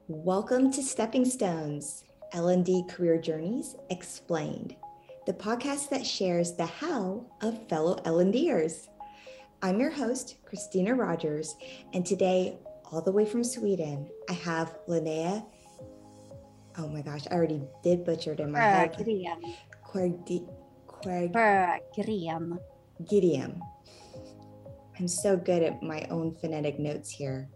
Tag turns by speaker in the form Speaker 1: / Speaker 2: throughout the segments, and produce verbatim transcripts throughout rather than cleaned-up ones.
Speaker 1: Welcome to Stepping Stones, L and D Career Journeys Explained, the podcast that shares the how of fellow L&Ders. I'm your host, Christina Rogers, and today, all the way from Sweden, I have Linnea. Oh my gosh, I already did butcher it in my head. Querdi, Querg,
Speaker 2: Gideon.
Speaker 1: Gideon. I'm so good at my own phonetic notes here.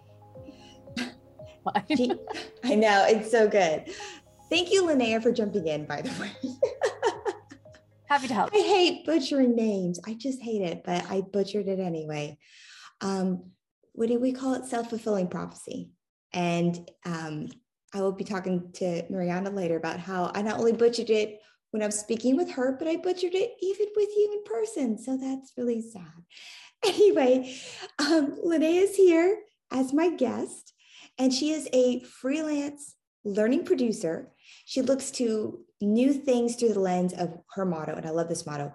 Speaker 1: She, I know, it's so good. Thank you, Linnea, for jumping in, by the way.
Speaker 2: Happy to help.
Speaker 1: I hate butchering names. I just hate it, but I butchered it anyway. Um, what do we call it? Self-fulfilling prophecy. And um, I will be talking to Mariana later about how I not only butchered it when I'm speaking with her, but I butchered it even with you in person. So that's really sad. Anyway, um, Linnea is here as my guest. And she is a freelance learning producer. She looks to new things through the lens of her motto. And I love this motto: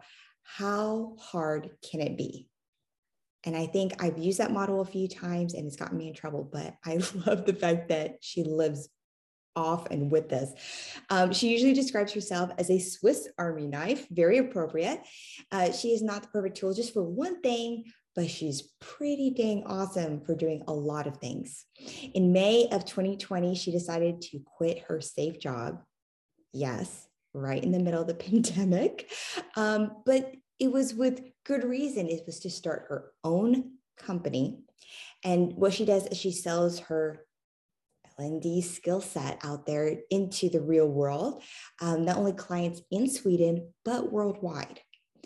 Speaker 1: how hard can it be? And I think I've used that motto a few times and it's gotten me in trouble, but I love the fact that she lives off and with this. Um, she usually describes herself as a Swiss Army knife, very appropriate. Uh, she is not the perfect tool just for one thing, but she's pretty dang awesome for doing a lot of things. In May of twenty twenty, she decided to quit her safe job. Yes, right in the middle of the pandemic. Um, but it was with good reason. It was to start her own company. And what she does is she sells her L and D skill set out there into the real world, um, not only clients in Sweden, but worldwide.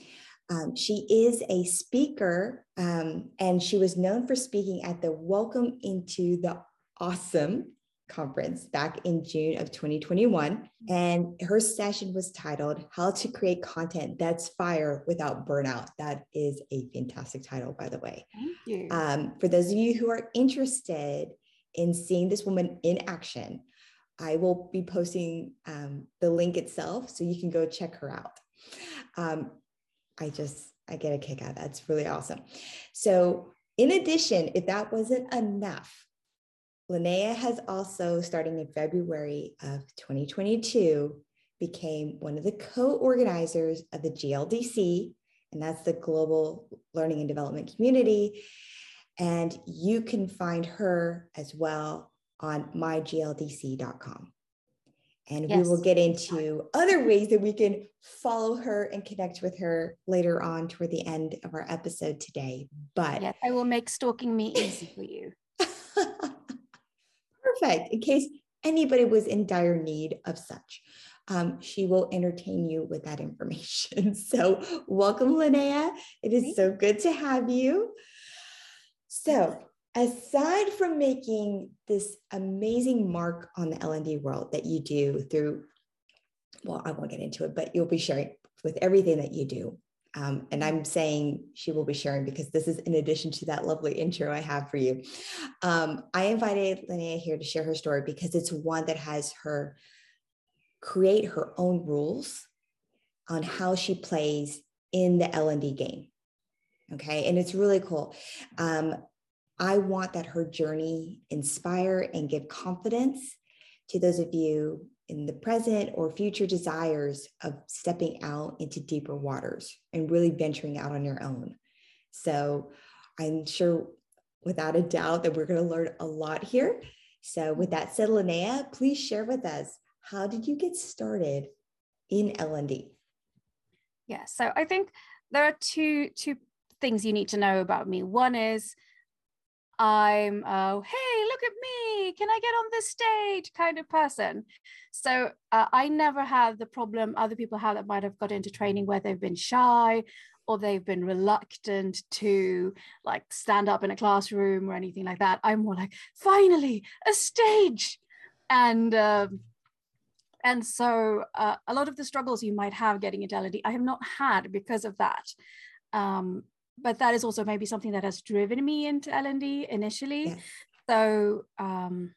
Speaker 1: Um, she is a speaker, um, and she was known for speaking at the Welcome into the Awesome conference back in June of twenty twenty-one. And her session was titled How to Create Content That's Fire Without Burnout. That is a fantastic title, by the way.
Speaker 2: Thank you.
Speaker 1: Um, for those of you who are interested in seeing this woman in action, I will be posting um, the link itself so you can go check her out. Um, I just, I get a kick out of that. It's really awesome. So in addition, if that wasn't enough, Linnea has also, starting in February of twenty twenty-two, became one of the co-organizers of the G L D C, and that's the Global Learning and Development Community. And you can find her as well on my G L D C dot com. And yes, we will get into other ways that we can follow her and connect with her later on toward the end of our episode today. But
Speaker 2: yes, I will make stalking me easy for you.
Speaker 1: Perfect. In case anybody was in dire need of such, um, she will entertain you with that information. So welcome, Linnea. It is so good to have you. So aside from making this amazing mark on the L and D world that you do through, well, I won't get into it, but you'll be sharing with everything that you do. Um, and I'm saying she will be sharing because this is in addition to that lovely intro I have for you. Um, I invited Linnea here to share her story because it's one that has her create her own rules on how she plays in the L and D game. Okay. And it's really cool. Um, I want that her journey inspire and give confidence to those of you in the present or future desires of stepping out into deeper waters and really venturing out on your own. So I'm sure without a doubt that we're going to learn a lot here. So with that said, Linnea, please share with us, how did you get started in L and D?
Speaker 2: Yeah, so I think there are two, two things you need to know about me. One is I'm, oh, hey, look at me, can I get on this stage kind of person. So uh, I never had the problem other people have that might have got into training where they've been shy or they've been reluctant to like stand up in a classroom or anything like that. I'm more like, finally, a stage. And um, and so uh, a lot of the struggles you might have getting into L and D, I have not had because of that. Um, but that is also maybe something that has driven me into L and D initially. Yes. So um,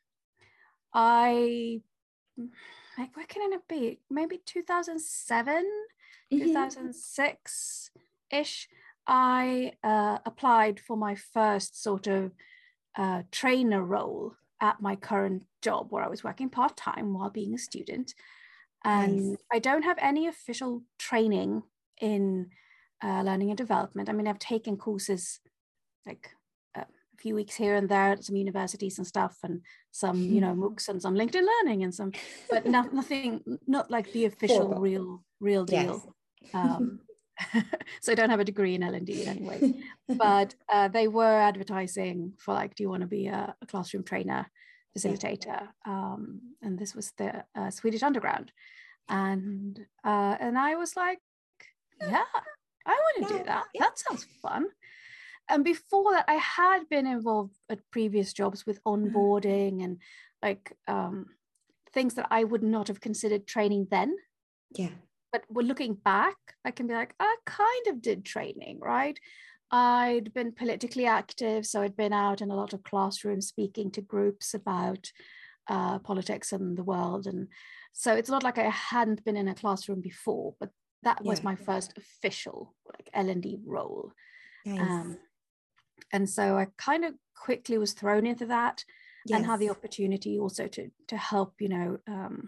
Speaker 2: I, like, where can it be? Maybe two thousand seven, mm-hmm. two thousand six-ish, I uh, applied for my first sort of uh, trainer role at my current job where I was working part-time while being a student. And nice. I don't have any official training in uh, learning and development. I mean, I've taken courses like uh, a few weeks here and there at some universities and stuff, and some, you know, MOOCs and some LinkedIn Learning and some, but not, nothing, not like the official Formal. real, real deal. Yes. Um, so I don't have a degree in L and D in any way, but uh, they were advertising for like, do you want to be a, a classroom trainer, facilitator? Um, and this was the uh, Swedish Underground. And uh, and I was like, yeah, I want to do that. That sounds fun. And before that, I had been involved at previous jobs with onboarding and like um, things that I would not have considered training then.
Speaker 1: Yeah.
Speaker 2: But when looking back, I can be like, I kind of did training, right? I'd been politically active, so I'd been out in a lot of classrooms speaking to groups about uh, politics and the world. And so it's not like I hadn't been in a classroom before, but that yeah. was my first official like L and D role.
Speaker 1: Nice.
Speaker 2: Um, and so I kind of quickly was thrown into that yes. and had the opportunity also to, to help, you know, um,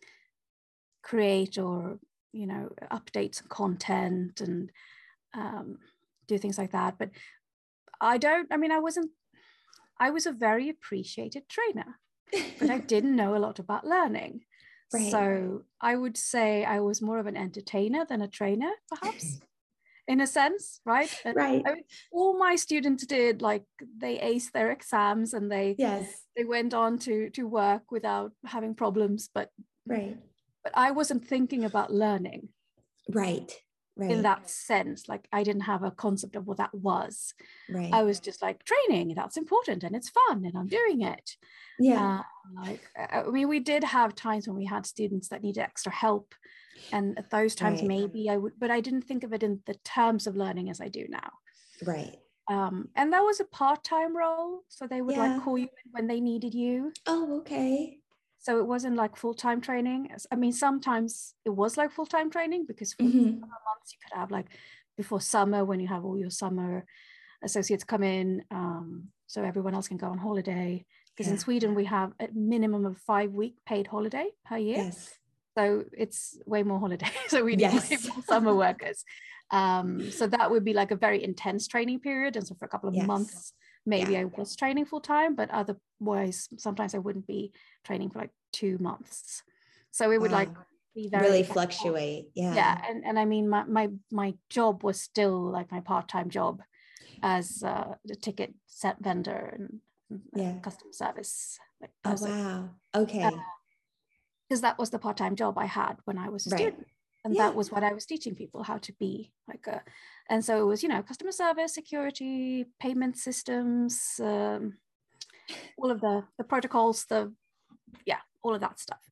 Speaker 2: create or, you know, update some content and um, do things like that. But I don't, I mean, I wasn't, I was a very appreciated trainer, but I didn't know a lot about learning. Right. So I would say I was more of an entertainer than a trainer, perhaps, in a sense, right?
Speaker 1: Right.
Speaker 2: I mean, all my students did, like, they aced their exams and they
Speaker 1: yes.
Speaker 2: they went on to to work without having problems, but
Speaker 1: right.
Speaker 2: But I wasn't thinking about learning.
Speaker 1: Right. Right.
Speaker 2: In that sense, like I didn't have a concept of what that was.
Speaker 1: Right.
Speaker 2: I was just like, training, that's important and it's fun and I'm doing it.
Speaker 1: Yeah.
Speaker 2: Uh, like, I mean, we did have times when we had students that needed extra help. And at those times, right. maybe I would, but I didn't think of it in the terms of learning as I do now.
Speaker 1: Right.
Speaker 2: Um, and that was a part-time role. So they would
Speaker 1: yeah.
Speaker 2: like call you in when they needed you.
Speaker 1: Oh, okay.
Speaker 2: So it wasn't like full-time training. I mean, sometimes it was like full-time training because for
Speaker 1: mm-hmm.
Speaker 2: months you could have like before summer when you have all your summer associates come in. Um, so everyone else can go on holiday. Because yeah. in Sweden, we have a minimum of five week paid holiday per year.
Speaker 1: Yes.
Speaker 2: So it's way more holiday. So we need
Speaker 1: yes.
Speaker 2: way more summer workers. Um, so that would be like a very intense training period. And so for a couple of yes. months, maybe yeah. I was training full time, but otherwise, sometimes I wouldn't be training for like two months. So it would wow. like be very
Speaker 1: really fluctuate. Yeah.
Speaker 2: Yeah. And, and I mean, my, my, my job was still like my part-time job as uh, the ticket set vendor and
Speaker 1: yeah.
Speaker 2: customer service. Like,
Speaker 1: oh, wow. Okay.
Speaker 2: Because uh, that was the part-time job I had when I was a
Speaker 1: right.
Speaker 2: student. And
Speaker 1: yeah.
Speaker 2: that was what I was teaching people how to be like a, and so it was, you know, customer service, security, payment systems, um, all of the, the protocols, the, yeah, all of that stuff.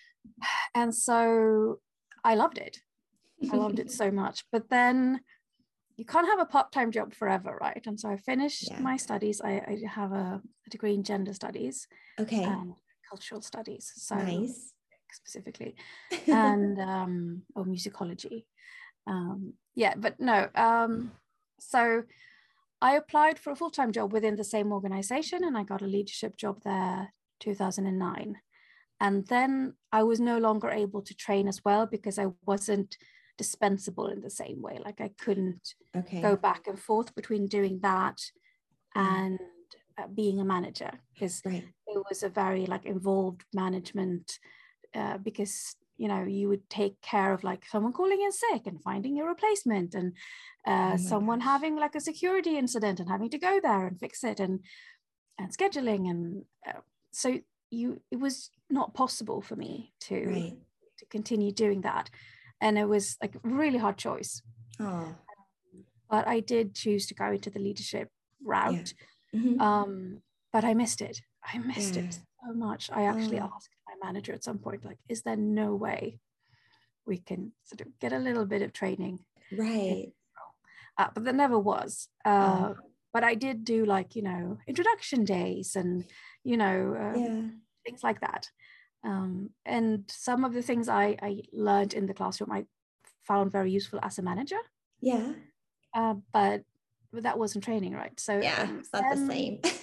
Speaker 2: And so I loved it. I loved it so much. But then you can't have a part-time job forever, right? And so I finished yeah. my studies. I, I have a, a degree in gender studies.
Speaker 1: Okay.
Speaker 2: And cultural studies. So
Speaker 1: nice.
Speaker 2: Specifically. And, um, or musicology. Um, yeah, but no. Um, so I applied for a full-time job within the same organization and I got a leadership job there two thousand nine. And then I was no longer able to train as well because I wasn't dispensable in the same way. Like I couldn't
Speaker 1: okay.
Speaker 2: go back and forth between doing that and uh, being a manager because
Speaker 1: right.
Speaker 2: it was a very like involved management uh, because, you know, you would take care of like someone calling in sick and finding a replacement and uh, oh someone gosh. having like a security incident and having to go there and fix it and, and scheduling. And uh, so you, it was not possible for me to,
Speaker 1: right.
Speaker 2: to continue doing that. And it was like a really hard choice.
Speaker 1: Oh.
Speaker 2: But I did choose to go into the leadership route.
Speaker 1: Yeah. Mm-hmm.
Speaker 2: Um, but I missed it. I missed
Speaker 1: yeah.
Speaker 2: it so much. I actually
Speaker 1: oh.
Speaker 2: asked my manager at some point, like, is there no way we can sort of get a little bit of training?
Speaker 1: Right.
Speaker 2: Uh, but there never was. Uh,
Speaker 1: oh.
Speaker 2: But I did do like, you know, introduction days and, you know, um,
Speaker 1: yeah. things
Speaker 2: like that. Um, and some of the things I, I learned in the classroom, I found very useful as a manager.
Speaker 1: Yeah.
Speaker 2: Uh, but, but that wasn't training, right? So
Speaker 1: yeah,
Speaker 2: um,
Speaker 1: it's not
Speaker 2: then,
Speaker 1: the same.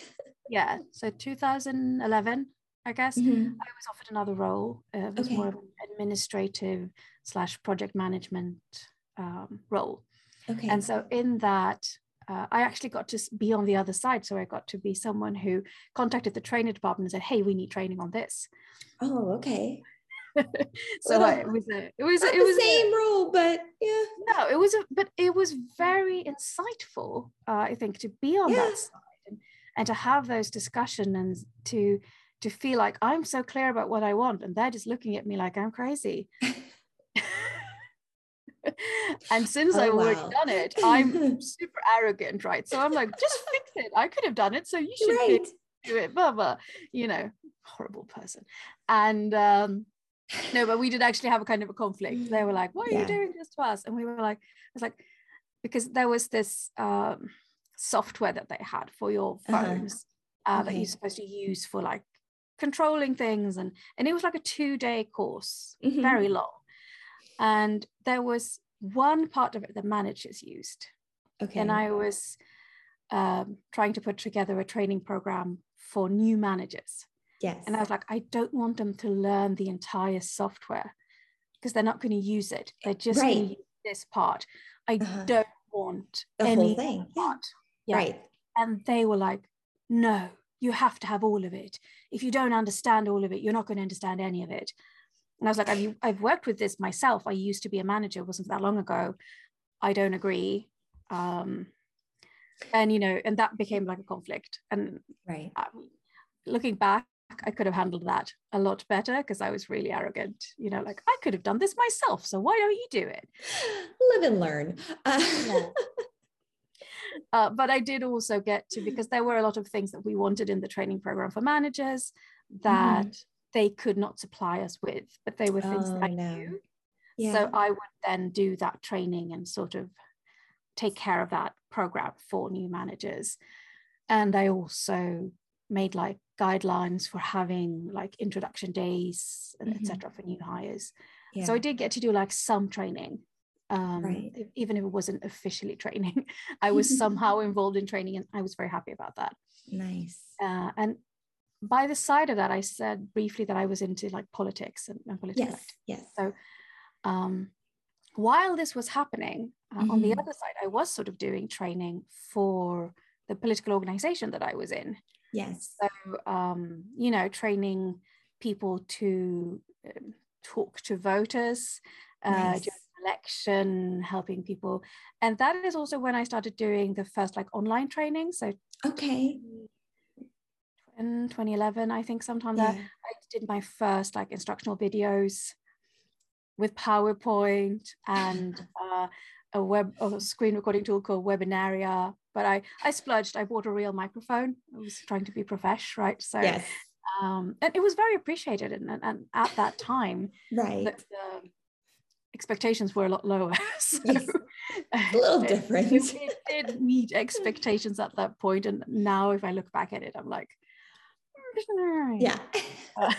Speaker 2: yeah, so two thousand eleven, I guess,
Speaker 1: Mm-hmm.
Speaker 2: I was offered another role. Uh, it was
Speaker 1: Okay.
Speaker 2: more of an administrative slash project management um, role.
Speaker 1: Okay.
Speaker 2: And so in that, uh, I actually got to be on the other side. So I got to be someone who contacted the training department and said, hey, we need training on this.
Speaker 1: Oh, okay.
Speaker 2: So
Speaker 1: Little,
Speaker 2: I, it was a, it was,
Speaker 1: not
Speaker 2: it
Speaker 1: the
Speaker 2: was
Speaker 1: same
Speaker 2: a,
Speaker 1: role, but yeah.
Speaker 2: no, it was a, but it was very insightful, uh, I think, to be on
Speaker 1: Yeah.
Speaker 2: that side and, and to have those discussions and to, to feel like I'm so clear about what I want and they're just looking at me like I'm crazy. And since
Speaker 1: Oh,
Speaker 2: I've already
Speaker 1: wow.
Speaker 2: done it, I'm super arrogant, right? So I'm like, just fix it. I could have done it, so you should
Speaker 1: Right.
Speaker 2: be able to do it, blah, blah, you know, horrible person. And um, no, but we did actually have a kind of a conflict. They were like, why are
Speaker 1: Yeah.
Speaker 2: you doing this to us? And we were like, I was like, because there was this um, software that they had for your phones uh-huh. uh,
Speaker 1: Okay.
Speaker 2: that you're supposed to use for like controlling things. And, and it was like a two day course, mm-hmm. very long. And there was one part of it that managers used. Okay. And I was um, trying to put together a training program for new managers.
Speaker 1: Yes.
Speaker 2: And I was like, I don't want them to learn the entire software because they're not going to use it. They're just right. going to use this part. I uh-huh. don't want
Speaker 1: the
Speaker 2: any
Speaker 1: whole thing.
Speaker 2: part.
Speaker 1: Yeah. Right.
Speaker 2: And they were like, no, you have to have all of it. If you don't understand all of it, you're not going to understand any of it. And I was like, I've, I've worked with this myself. I used to be a manager, it wasn't that long ago. I don't agree. Um, and, you know, and that became like a conflict. And
Speaker 1: right.
Speaker 2: uh, looking back, I could have handled that a lot better because I was really arrogant, you know, like I could have done this myself. So why don't you do it?
Speaker 1: Live and learn. Uh-
Speaker 2: yeah. uh, but I did also get to, because there were a lot of things that we wanted in the training program for managers that mm-hmm. they could not supply us with, but they were things
Speaker 1: oh,
Speaker 2: that I
Speaker 1: no.
Speaker 2: knew.
Speaker 1: Yeah.
Speaker 2: So I would then do that training and sort of take care of that program for new managers. And I also made like guidelines for having like introduction days, mm-hmm. et cetera for new hires. Yeah. So I did get to do like some training, um, right. if, even if it wasn't officially training. I was somehow involved in training and I was very happy about that.
Speaker 1: Nice.
Speaker 2: Uh, and by the side of that, I said briefly that I was into like politics and, and political
Speaker 1: yes,
Speaker 2: activity.
Speaker 1: Yes.
Speaker 2: So um, while this was happening, uh, mm-hmm. on the other side, I was sort of doing training for the political organization that I was in.
Speaker 1: Yes.
Speaker 2: So, um, you know, training people to um, talk to voters uh,
Speaker 1: nice.
Speaker 2: during the election, helping people. And that is also when I started doing the first like online training. So
Speaker 1: okay.
Speaker 2: in twenty eleven, I think sometime
Speaker 1: yeah.
Speaker 2: there, I did my first like instructional videos with PowerPoint and uh, a web a screen recording tool called Webinaria. But I, I splurged. I bought a real microphone. I was trying to be profesh, right? So,
Speaker 1: yes.
Speaker 2: um, and it was very appreciated. And, and, and at that time,
Speaker 1: right.
Speaker 2: the, the expectations were a lot lower. So,
Speaker 1: yes. A little different.
Speaker 2: It, it, it did meet expectations at that point. And now if I look back at it, I'm like,
Speaker 1: yeah.
Speaker 2: uh,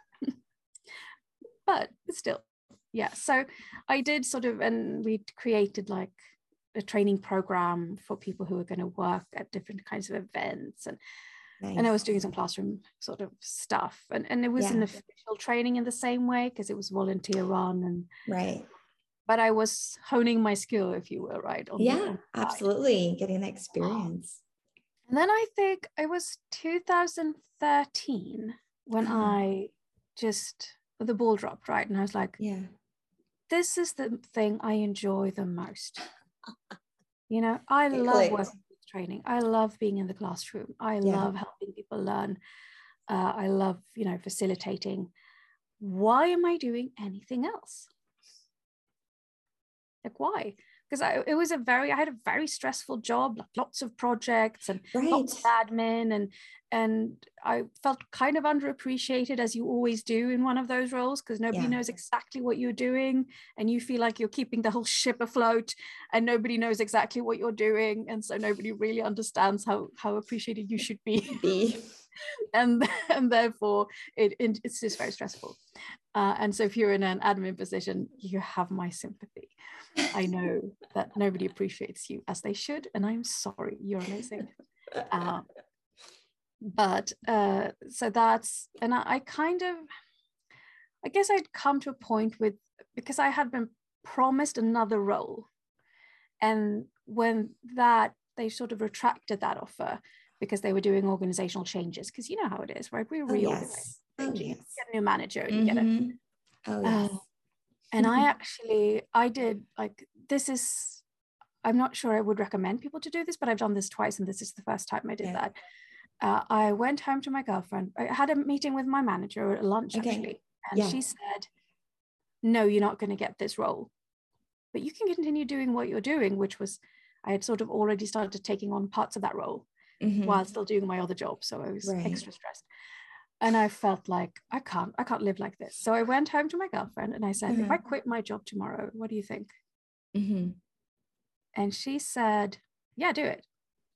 Speaker 2: but still, yeah. So I did sort of, and we created like a training program for people who are going to work at different kinds of events, and nice. And I was doing some classroom sort of stuff, and and it was yeah. an official training in the same way because it was volunteer run, and
Speaker 1: right.
Speaker 2: But I was honing my skill, if you will, right?
Speaker 1: On yeah, the, on the absolutely, getting that experience.
Speaker 2: And then I think it was two thousand thirteen when uh-huh. I just the ball dropped, right, and I was like,
Speaker 1: yeah,
Speaker 2: this is the thing I enjoy the most. You know, I
Speaker 1: it
Speaker 2: love
Speaker 1: clicked.
Speaker 2: working with training. I love being in the classroom. I yeah. love helping people learn. Uh, I love, you know, facilitating. Why am I doing anything else? Like, why? Because I it was a very, I had a very stressful job, like lots of projects and
Speaker 1: right.
Speaker 2: lots of admin, and and I felt kind of underappreciated, as you always do in one of those roles, because nobody yeah. knows exactly what you're doing, and you feel like you're keeping the whole ship afloat, and nobody knows exactly what you're doing, and so nobody really understands how how appreciated you should be.
Speaker 1: be.
Speaker 2: and and therefore it, it it's just very stressful. Uh, and so if you're in an admin position, you have my sympathy. I know that nobody appreciates you as they should, and I'm sorry. You're amazing. Um, but uh, so that's, and I, I kind of, I guess I'd come to a point with, because I had been promised another role. And when that, they sort of retracted that offer because they were doing organizational changes. Because you know how it is, right? We reorganize.
Speaker 1: Oh, yes. Oh,
Speaker 2: you
Speaker 1: yes.
Speaker 2: get a new manager and
Speaker 1: Mm-hmm.
Speaker 2: you get it.
Speaker 1: Oh, yes.
Speaker 2: Uh, and I actually, I did like, this is, I'm not sure I would recommend people to do this, but I've done this twice and this is the first time I did yeah. that. Uh, I went home to my girlfriend. I had a meeting with my manager at lunch, okay. actually. And yeah. she said, no, you're not going to get this role, but you can continue doing what you're doing, which was, I had sort of already started taking on parts of that role mm-hmm. while still doing my other job. So I was right. extra stressed. And I felt like, I can't, I can't live like this. So I went home to my girlfriend and I said, mm-hmm. if I quit my job tomorrow, what do you think? Mm-hmm. And she said, yeah, do it.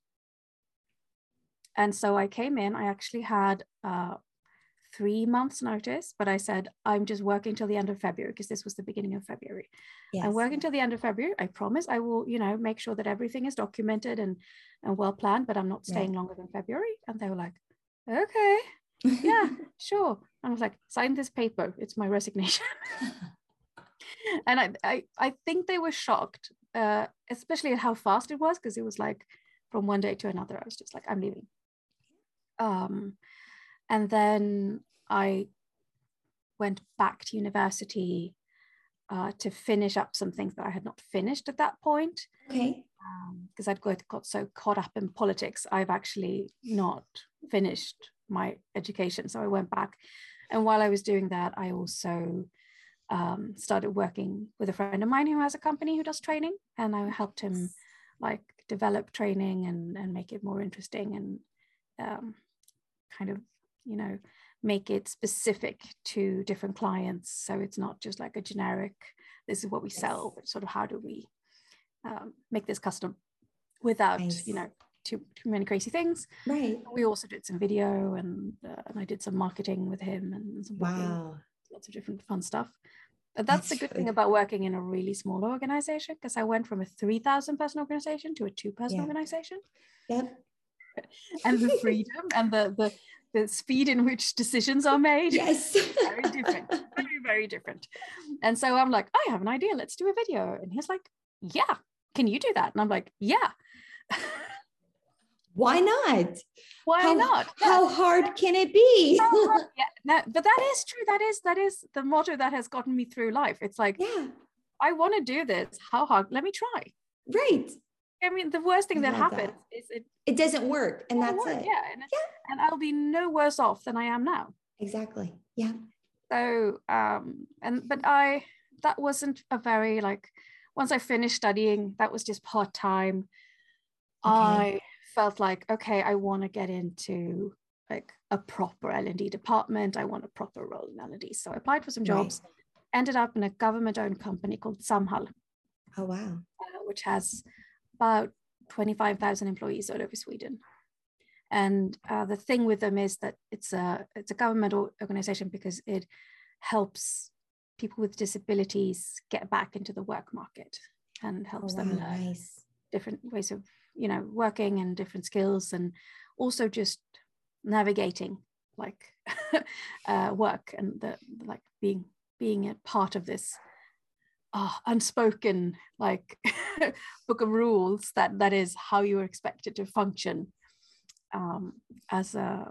Speaker 2: And so I came in, I actually had uh, three months notice, but I said, I'm just working till the end of February because this was the beginning of February. Yes. I'm working till the end of February. I promise I will, you know, make sure that everything is documented and, and well planned, but I'm not staying right. longer than February. And they were like, okay, yeah, sure. And I was like, sign this paper. It's my resignation. And I, I, I think they were shocked, uh, especially at how fast it was, because it was like from one day to another. I was just like, I'm leaving. Um, and then I went back to university uh, to finish up some things that I had not finished at that point.
Speaker 1: Okay.
Speaker 2: Because um, I'd got, got so caught up in politics, I've actually not finished my education. So I went back. And while I was doing that, I also um, started working with a friend of mine who has a company who does training. And I helped him like develop training and, and make it more interesting and um, kind of, you know, make it specific to different clients. So it's not just like a generic, this is what we yes. sell, but sort of how do we um, make this custom without, nice. you know, too, too many crazy things.
Speaker 1: Right.
Speaker 2: We also did some video and, uh, and I did some marketing with him and some
Speaker 1: wow.
Speaker 2: lots of different fun stuff. But that's, that's the good really... thing about working in a really small organization, because I went from a three thousand person organization to a two person yeah. organization.
Speaker 1: Yep.
Speaker 2: And the freedom and the, the the speed in which decisions are made.
Speaker 1: Yes.
Speaker 2: Very different. Very, very different. And so I'm like, I have an idea. Let's do a video. And he's like, yeah, can you do that? And I'm like, yeah.
Speaker 1: Why not?
Speaker 2: Why
Speaker 1: how,
Speaker 2: not?
Speaker 1: How
Speaker 2: yeah.
Speaker 1: hard can it be?
Speaker 2: yeah, no, but that is true. That is, that is the motto that has gotten me through life. It's like,
Speaker 1: yeah,
Speaker 2: I want to do this. How hard? Let me try.
Speaker 1: Right.
Speaker 2: I mean, the worst thing
Speaker 1: I
Speaker 2: that happens
Speaker 1: that.
Speaker 2: is it
Speaker 1: it doesn't work, and that's
Speaker 2: work,
Speaker 1: it.
Speaker 2: Yeah, and,
Speaker 1: yeah,
Speaker 2: and I'll be no worse off than I am now.
Speaker 1: Exactly. Yeah.
Speaker 2: So, um, and but I that wasn't a very like. Once I finished studying, that was just part time. Okay. I felt like, okay, I want to get into like a proper L and D department. I want a proper role in L and D. So I applied for some jobs. Right. Ended up in a government-owned company called Samhall.
Speaker 1: Oh wow!
Speaker 2: Uh, which has about twenty-five thousand employees all over Sweden. And uh, the thing with them is that it's a it's a government organization because it helps people with disabilities get back into the work market and helps oh, wow, them learn
Speaker 1: nice.
Speaker 2: different ways of, you know, working and different skills, and also just navigating like uh, work and the like being being a part of this Oh, unspoken like book of rules that that is how you are expected to function um, as a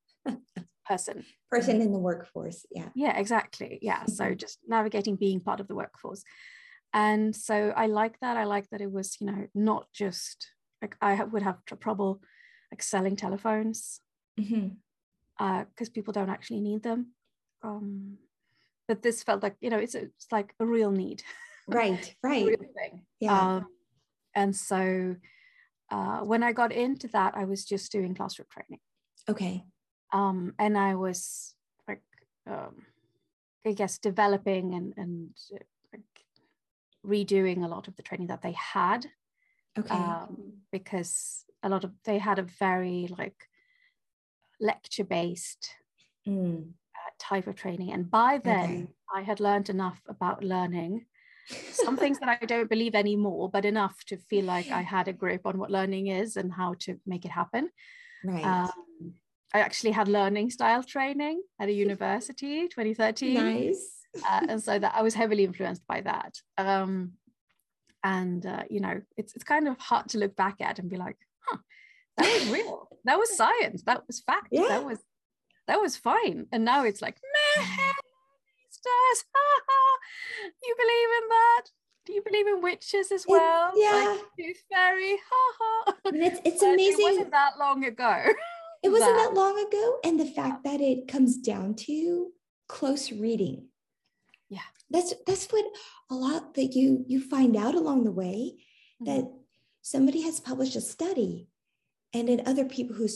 Speaker 2: person
Speaker 1: person in the workforce. Yeah,
Speaker 2: yeah, exactly. Yeah, so just navigating being part of the workforce. And so I like that. I like that it was, you know, not just like I would have trouble like selling telephones because mm-hmm. uh, people don't actually need them. Um, But this felt like, you know, it's, it's like a real need.
Speaker 1: Right, right.
Speaker 2: real thing.
Speaker 1: Yeah.
Speaker 2: Um, and so uh, when I got into that, I was just doing classroom training.
Speaker 1: Okay.
Speaker 2: Um, and I was like, um, I guess, developing and, and uh, like redoing a lot of the training that they had.
Speaker 1: Okay.
Speaker 2: Um, because a lot of, they had a very like lecture-based mm. type of training, and by then okay. I had learned enough about learning, some things that I don't believe anymore, but enough to feel like I had a grip on what learning is and how to make it happen.
Speaker 1: Right.
Speaker 2: Um, I actually had learning style training at a university, twenty thirteen.
Speaker 1: Nice.
Speaker 2: Uh, and so that I was heavily influenced by that. Um, and, uh, you know, it's, it's kind of hard to look back at and be like, huh, that was real. That was science. That was fact.
Speaker 1: Yeah.
Speaker 2: That was, that was fine. And now it's like, meh, stars. You believe in that? Do you believe in witches as well?
Speaker 1: It, yeah.
Speaker 2: Like tooth fairy. Ha ha.
Speaker 1: And it's, it's
Speaker 2: But
Speaker 1: amazing.
Speaker 2: It wasn't that long ago.
Speaker 1: It wasn't
Speaker 2: that,
Speaker 1: that long ago. And the fact that it comes down to close reading.
Speaker 2: Yeah.
Speaker 1: That's that's what a lot that you you find out along the way, mm-hmm. that somebody has published a study and then other people who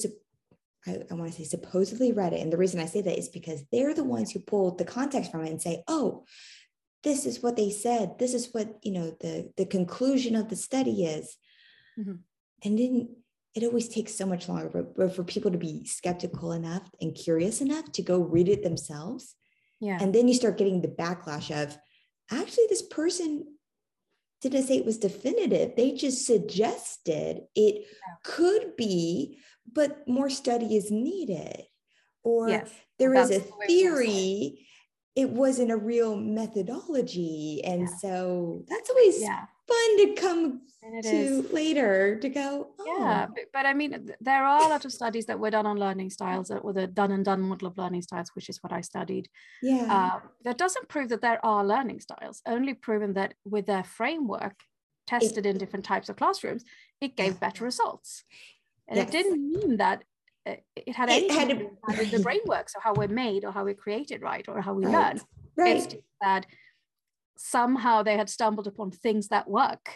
Speaker 1: I, I want to say supposedly read it. And the reason I say that is because they're the ones who pulled the context from it and say, oh, this is what they said. This is what, you know, the, the conclusion of the study is. Mm-hmm. And then it always takes so much longer for, for people to be skeptical enough and curious enough to go read it themselves.
Speaker 2: Yeah.
Speaker 1: And then you start getting the backlash of, actually, this person didn't say it was definitive. They just suggested it yeah. could be, but more study is needed. Or yes. there is a theory, it wasn't a real methodology. And yeah. so that's always yeah. fun to come to is. later to go, oh.
Speaker 2: Yeah, but, but I mean, there are a lot of studies that were done on learning styles, or the done and done model of learning styles, which is what I studied.
Speaker 1: Yeah.
Speaker 2: Uh, that doesn't prove that there are learning styles, only proven that with their framework tested it, in different types of classrooms, it gave yeah. better results. And yes. it didn't mean that it had anything it had to do with how the brain works, or how we're made, or how we're created, right, or how we
Speaker 1: right.
Speaker 2: learn.
Speaker 1: Right.
Speaker 2: It's just that somehow they had stumbled upon things that work.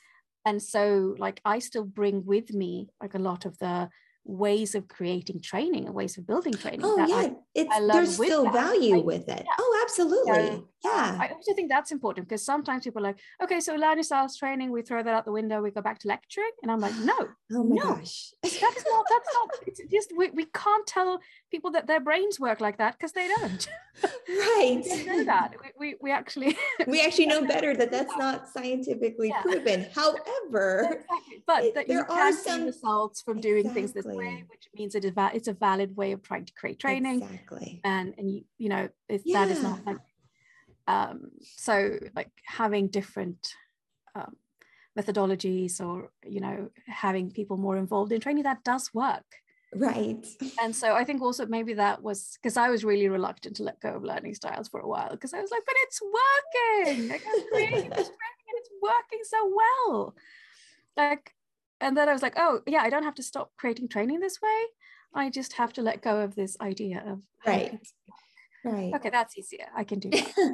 Speaker 2: And so, like, I still bring with me like a lot of the ways of creating training and ways of building training.
Speaker 1: Oh
Speaker 2: that
Speaker 1: yeah,
Speaker 2: I,
Speaker 1: it's
Speaker 2: I
Speaker 1: there's still
Speaker 2: that.
Speaker 1: value
Speaker 2: I,
Speaker 1: with it.
Speaker 2: Yeah.
Speaker 1: Oh, absolutely.
Speaker 2: So,
Speaker 1: yeah.
Speaker 2: I also think that's important, because sometimes people are like, okay, so learning styles training, we throw that out the window, we go back to lecturing. And I'm like, no,
Speaker 1: oh my
Speaker 2: no,
Speaker 1: gosh.
Speaker 2: that is not, that's not, it's just, we, we can't tell people that their brains work like that, because they don't.
Speaker 1: Right.
Speaker 2: We don't know that. We, we, we actually.
Speaker 1: we actually know better that that's not scientifically yeah. proven. However,
Speaker 2: exactly. But
Speaker 1: it,
Speaker 2: that
Speaker 1: there
Speaker 2: you
Speaker 1: are
Speaker 2: can
Speaker 1: some
Speaker 2: see results from
Speaker 1: exactly.
Speaker 2: doing things this way, which means it is va- it's a valid way of trying to create training.
Speaker 1: Exactly.
Speaker 2: And, and you, you know, it's,
Speaker 1: yeah.
Speaker 2: that is not like, um, so like having different um, methodologies, or, you know, having people more involved in training, that does work.
Speaker 1: Right.
Speaker 2: And so I think also maybe that was because I was really reluctant to let go of learning styles for a while, because I was like, but it's working. Like, I'm creating this training and it's working so well. Like, and then I was like, oh yeah, I don't have to stop creating training this way. I just have to let go of this idea of
Speaker 1: right. Right.
Speaker 2: Okay, that's easier. I can do that.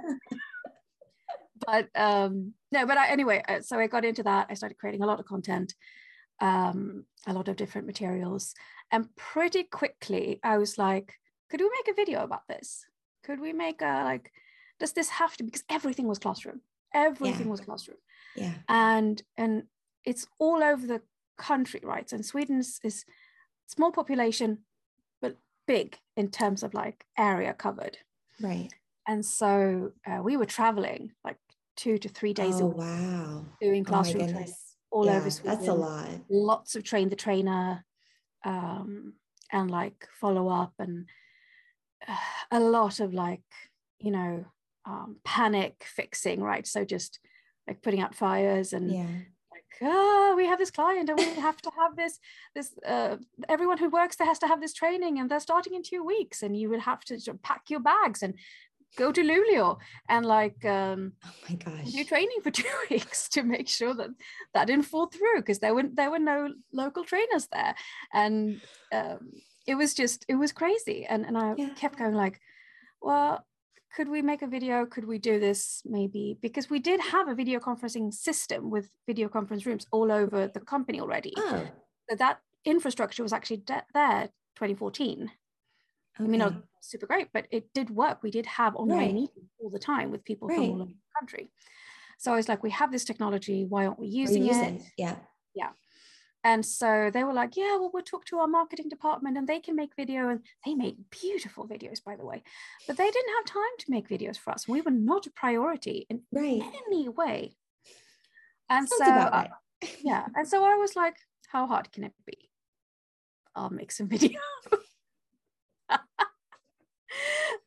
Speaker 2: But um, no, but I, anyway, so I got into that. I started creating a lot of content, um, a lot of different materials. And pretty quickly, I was like, could we make a video about this? Could we make a, like, does this have to, because everything was classroom. Everything yeah. was classroom.
Speaker 1: Yeah.
Speaker 2: And, and it's all over the country, right? And Sweden is, is small population, but big in terms of like area covered.
Speaker 1: Right.
Speaker 2: And so uh, we were traveling like two to three days
Speaker 1: oh,
Speaker 2: a week.
Speaker 1: Wow.
Speaker 2: Doing classroom
Speaker 1: oh
Speaker 2: training all
Speaker 1: yeah,
Speaker 2: over Sweden.
Speaker 1: That's a lot.
Speaker 2: Lots of train the trainer um, and like follow up, and uh, a lot of like, you know, um, panic fixing, right? So just like putting out fires and
Speaker 1: yeah.
Speaker 2: oh, we have this client and we have to have this, this, uh, everyone who works there has to have this training, and they're starting in two weeks and you will have to sort of pack your bags and go to Luleå and like, um,
Speaker 1: oh my gosh,
Speaker 2: do training for two weeks to make sure that that didn't fall through, because there were, there were no local trainers there. And um, it was just, it was crazy. And, and I yeah. kept going like, well, could we make a video? Could we do this maybe? Because we did have a video conferencing system with video conference rooms all over the company already.
Speaker 1: Oh.
Speaker 2: So that infrastructure was actually de- there twenty fourteen. Okay. I mean, not super great, but it did work. We did have online right. meetings all the time with people right. from all over the country. So I was like, we have this technology. Why aren't we using
Speaker 1: use
Speaker 2: it?
Speaker 1: it? Yeah.
Speaker 2: Yeah. And so they were like, yeah, well, we'll talk to our marketing department and they can make video. And they made beautiful videos, by the way. But they didn't have time to make videos for us. We were not a priority in
Speaker 1: right.
Speaker 2: any way. And
Speaker 1: Sounds
Speaker 2: so,
Speaker 1: about right.
Speaker 2: uh, yeah. And so I was like, how hard can it be? I'll make some video.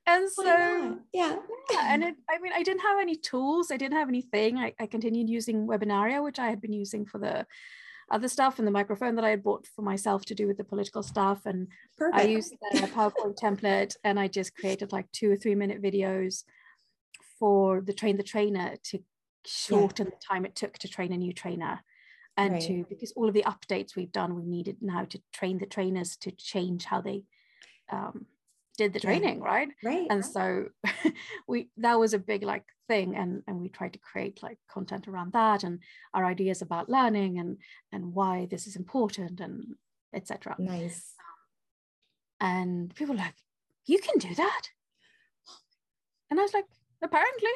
Speaker 2: And
Speaker 1: Why
Speaker 2: so
Speaker 1: not? Yeah.
Speaker 2: yeah, and it, I mean, I didn't have any tools. I didn't have anything. I, I continued using Webinaria, which I had been using for the other stuff, and the microphone that I had bought for myself to do with the political stuff. And
Speaker 1: Perfect.
Speaker 2: I used the PowerPoint template, and I just created like two or three minute videos for the train the trainer to shorten yeah. the time it took to train a new trainer. And right. to, because all of the updates we've done, we needed now to train the trainers to change how they um, did the training, yeah. right?
Speaker 1: Right.
Speaker 2: And so we, that was a big like thing. And, and we tried to create like content around that and our ideas about learning and, and why this is important and et cetera.
Speaker 1: Nice.
Speaker 2: And people were like, you can do that? And I was like, apparently.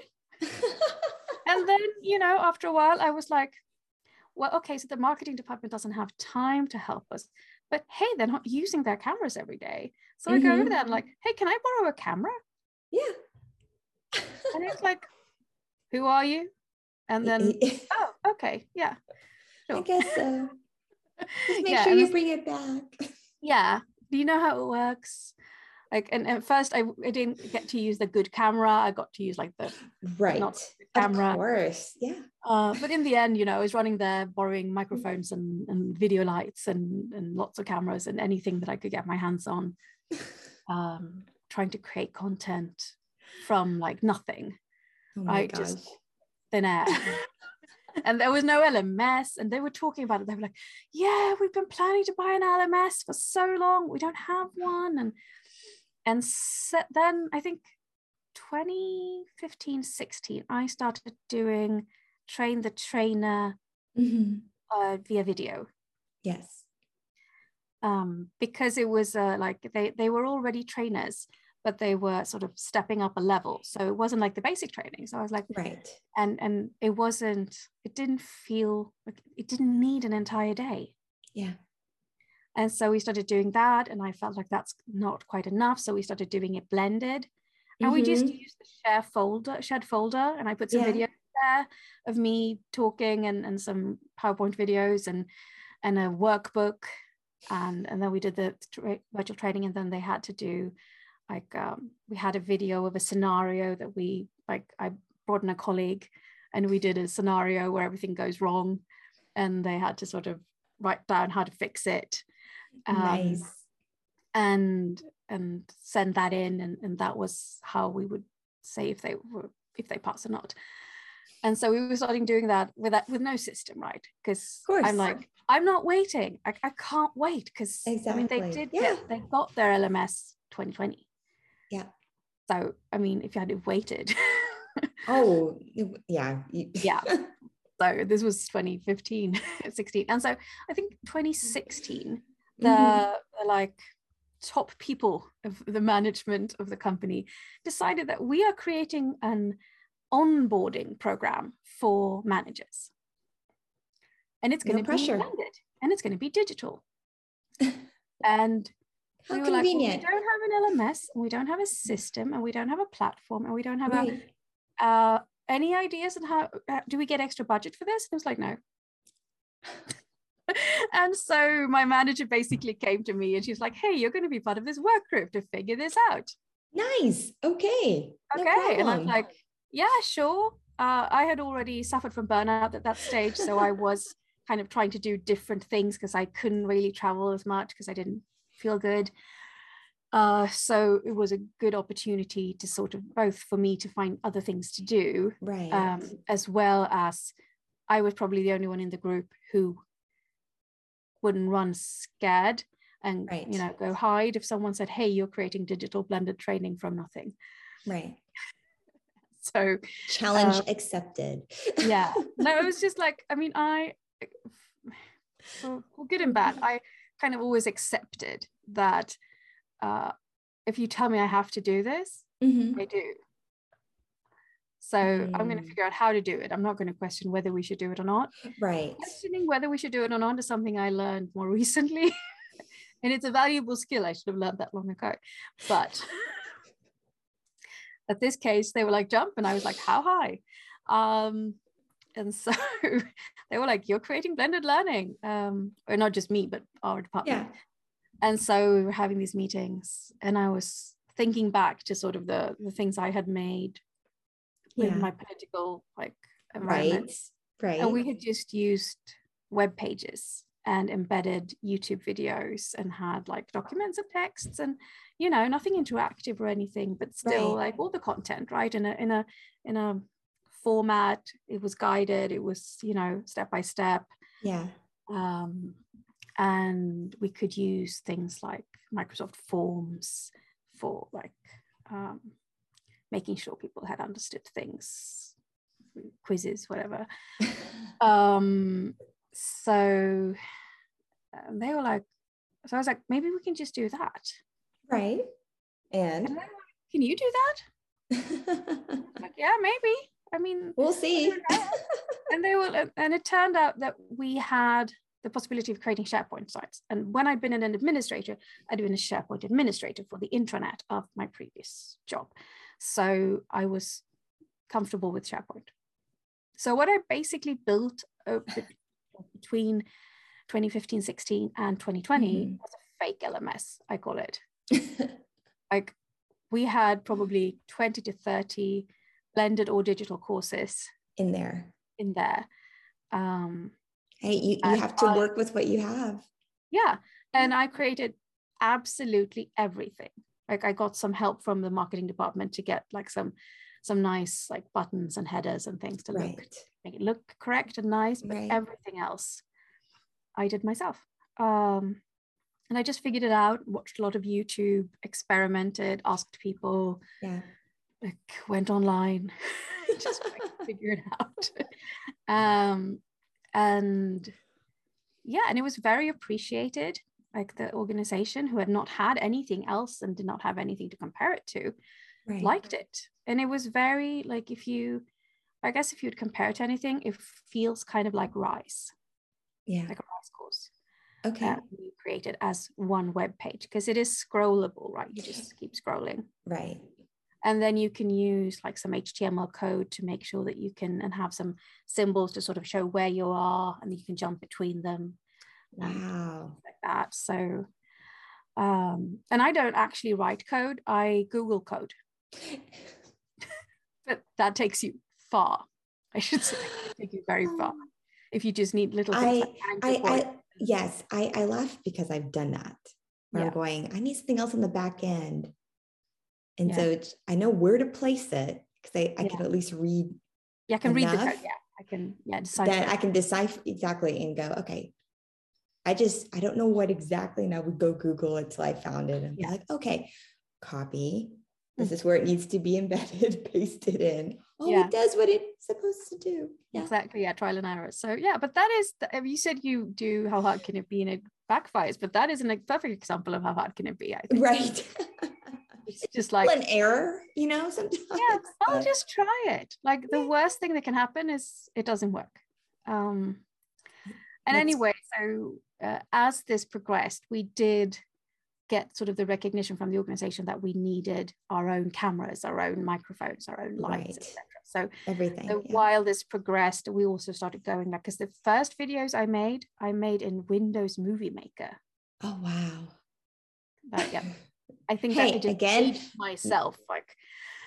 Speaker 2: And then, you know, after a while, I was like, well, okay, so the marketing department doesn't have time to help us, but hey, they're not using their cameras every day. So mm-hmm. I go over there and like, hey, can I borrow a camera?
Speaker 1: Yeah.
Speaker 2: And it's like, who are you? And then, oh, okay, yeah.
Speaker 1: Sure. I guess so. Just make
Speaker 2: yeah,
Speaker 1: sure you bring it back.
Speaker 2: Yeah. Do you know how it works? Like, and at first I, I didn't get to use the good camera. I got to use like the
Speaker 1: right
Speaker 2: not the camera.
Speaker 1: Of course, yeah.
Speaker 2: Uh, but in the end, you know, I was running there, borrowing microphones and, and video lights and, and lots of cameras and anything that I could get my hands on, um, trying to create content from like nothing,
Speaker 1: oh my
Speaker 2: right?
Speaker 1: gosh.
Speaker 2: Just thin air. And there was no L M S, and they were talking about it. They were like, yeah, we've been planning to buy an L M S for so long. We don't have one. And And so then I think twenty fifteen, sixteen, I started doing Train the Trainer
Speaker 1: mm-hmm.
Speaker 2: uh, via video.
Speaker 1: Yes.
Speaker 2: Um, because it was uh, like they, they were already trainers, but they were sort of stepping up a level. So it wasn't like the basic training. So I was like,
Speaker 1: right.
Speaker 2: And, and it wasn't, it didn't feel like it didn't need an entire day.
Speaker 1: Yeah.
Speaker 2: And so we started doing that, and I felt like that's not quite enough. So we started doing it blended, and mm-hmm. we just used the share folder, shared folder, and I put some yeah. videos there of me talking and, and some PowerPoint videos and and a workbook, and and then we did the tra- virtual training, and then they had to do like um, we had a video of a scenario that we like I brought in a colleague, and we did a scenario where everything goes wrong, and they had to sort of write down how to fix it. Um,
Speaker 1: nice.
Speaker 2: And and send that in, and, and that was how we would say if they were if they pass or not. And so we were starting doing that with that with no system, right? Because I'm like, I'm not waiting. I, I can't wait because
Speaker 1: exactly.
Speaker 2: I mean they did
Speaker 1: yeah.
Speaker 2: get, they got their L M S twenty twenty.
Speaker 1: Yeah.
Speaker 2: So I mean, if you had waited.
Speaker 1: oh yeah.
Speaker 2: yeah. So this was twenty fifteen, sixteen. And so I think twenty sixteen, the, mm-hmm. the like top people of the management of the company decided that we are creating an onboarding program for managers. And it's going no to pressure. be blended, and it's going to be digital. And
Speaker 1: How
Speaker 2: we were
Speaker 1: convenient.
Speaker 2: like, well, we don't have an L M S, and we don't have a system, and we don't have a platform, and we don't have
Speaker 1: right.
Speaker 2: a uh, any ideas on how uh, do we get extra budget for this? And I was like, no. And so my manager basically came to me, and she's like, hey, you're going to be part of this work group to figure this out.
Speaker 1: Nice. Okay.
Speaker 2: Okay.
Speaker 1: No
Speaker 2: and I'm like, yeah, sure. Uh, I had already suffered from burnout at that stage. So I was kind of trying to do different things because I couldn't really travel as much because I didn't feel good. Uh, so it was a good opportunity to sort of both for me to find other things to do,
Speaker 1: right?
Speaker 2: Um, as well as I was probably the only one in the group who wouldn't run scared and
Speaker 1: right.
Speaker 2: you know go hide if someone said, hey, you're creating digital blended training from nothing.
Speaker 1: Right.
Speaker 2: So
Speaker 1: challenge
Speaker 2: uh,
Speaker 1: accepted.
Speaker 2: Yeah. No, it was just like, I mean, I for, for good and bad, I kind of always accepted that uh, if you tell me I have to do this,
Speaker 1: mm-hmm.
Speaker 2: I do. So
Speaker 1: mm.
Speaker 2: I'm going to figure out how to do it. I'm not going to question whether we should do it or not.
Speaker 1: Right.
Speaker 2: Questioning whether we should do it or not is something I learned more recently. And it's a valuable skill. I should have learned that long ago. But at this case, they were like, jump. And I was like, how high? Um, and so they were like, you're creating blended learning. Um, or not just me, but our department.
Speaker 1: Yeah.
Speaker 2: And so we were having these meetings, and I was thinking back to sort of the the things I had made
Speaker 1: Yeah.
Speaker 2: in my political like environment.
Speaker 1: Right. Right.
Speaker 2: And we had just used web pages and embedded YouTube videos and had like documents and texts and, you know, nothing interactive or anything, but still
Speaker 1: Right.
Speaker 2: like all the content, right? In a in a in a format. It was guided. It was, you know, step by step.
Speaker 1: Yeah.
Speaker 2: Um, and we could use things like Microsoft Forms for like um, making sure people had understood things, quizzes, whatever. um, so um, they were like, so I was like, maybe we can just do that.
Speaker 1: Right. And,
Speaker 2: and they were like, can you do that? Like, yeah, maybe. I mean,
Speaker 1: we'll see.
Speaker 2: And they were, and it turned out that we had the possibility of creating SharePoint sites. And when I'd been an administrator, I'd been a SharePoint administrator for the intranet of my previous job. So I was comfortable with SharePoint. So what I basically built uh, between twenty fifteen, sixteen and twenty twenty mm-hmm. was a fake L M S, I call it. Like we had probably twenty to thirty blended or digital courses
Speaker 1: in there.
Speaker 2: In there. Um,
Speaker 1: hey, you, you have to I, work with what you have.
Speaker 2: Yeah. And I created absolutely everything. Like I got some help from the marketing department to get like some some nice like buttons and headers and things to right. look make it look correct and nice, but right. everything else I did myself. Um, and I just figured it out, watched a lot of YouTube, experimented, asked people,
Speaker 1: yeah,
Speaker 2: like went online, just like, figure it out. Um, and yeah, and it was very appreciated. Like the organization, who had not had anything else and did not have anything to compare it to, right. liked it. And it was very like, if you, I guess if you'd compare it to anything, it feels kind of like RISE.
Speaker 1: Yeah.
Speaker 2: Like a RISE course.
Speaker 1: Okay.
Speaker 2: Uh, we created as one web page because it is scrollable, right? You just keep scrolling.
Speaker 1: Right.
Speaker 2: And then you can use like some H T M L code to make sure that you can, and have some symbols to sort of show where you are, and you can jump between them.
Speaker 1: Wow.
Speaker 2: Like that. So, um, and I don't actually write code, I Google code. But that takes you far. I should say, it takes you very far. If you just need little things
Speaker 1: I,
Speaker 2: like
Speaker 1: I, I, yes, I, I laugh because I've done that. Where yeah. I'm going, I need something else on the back end. And yeah. so it's, I know where to place it because I, I yeah. can at least read.
Speaker 2: Yeah, I can read the code. Yeah, I can yeah, decipher.
Speaker 1: That I can decipher exactly and go, okay. I just, I don't know what exactly. And I would go Google it till I found it and yeah. be like, okay, copy. This is where it needs to be embedded, paste it in. Oh, yeah. It does what it's supposed to do.
Speaker 2: Yeah. Exactly. Yeah. Trial and error. So yeah, but that is, the, you said you do, how hard can it be? And it backfires, but that is a perfect example of how hard can it be, I think.
Speaker 1: Right.
Speaker 2: It's just like
Speaker 1: an error, you know, sometimes.
Speaker 2: Yeah, I'll but... just try it. Like the yeah. worst thing that can happen is it doesn't work. Um, and That's... anyway, so uh, as this progressed, we did get sort of the recognition from the organization that we needed our own cameras, our own microphones, our own lights, right. et cetera. So
Speaker 1: everything.
Speaker 2: So
Speaker 1: yeah.
Speaker 2: while this progressed, we also started going like, because the first videos I made, I made in Windows Movie Maker.
Speaker 1: Oh wow!
Speaker 2: But yeah, I think
Speaker 1: hey,
Speaker 2: that I just
Speaker 1: again
Speaker 2: myself like.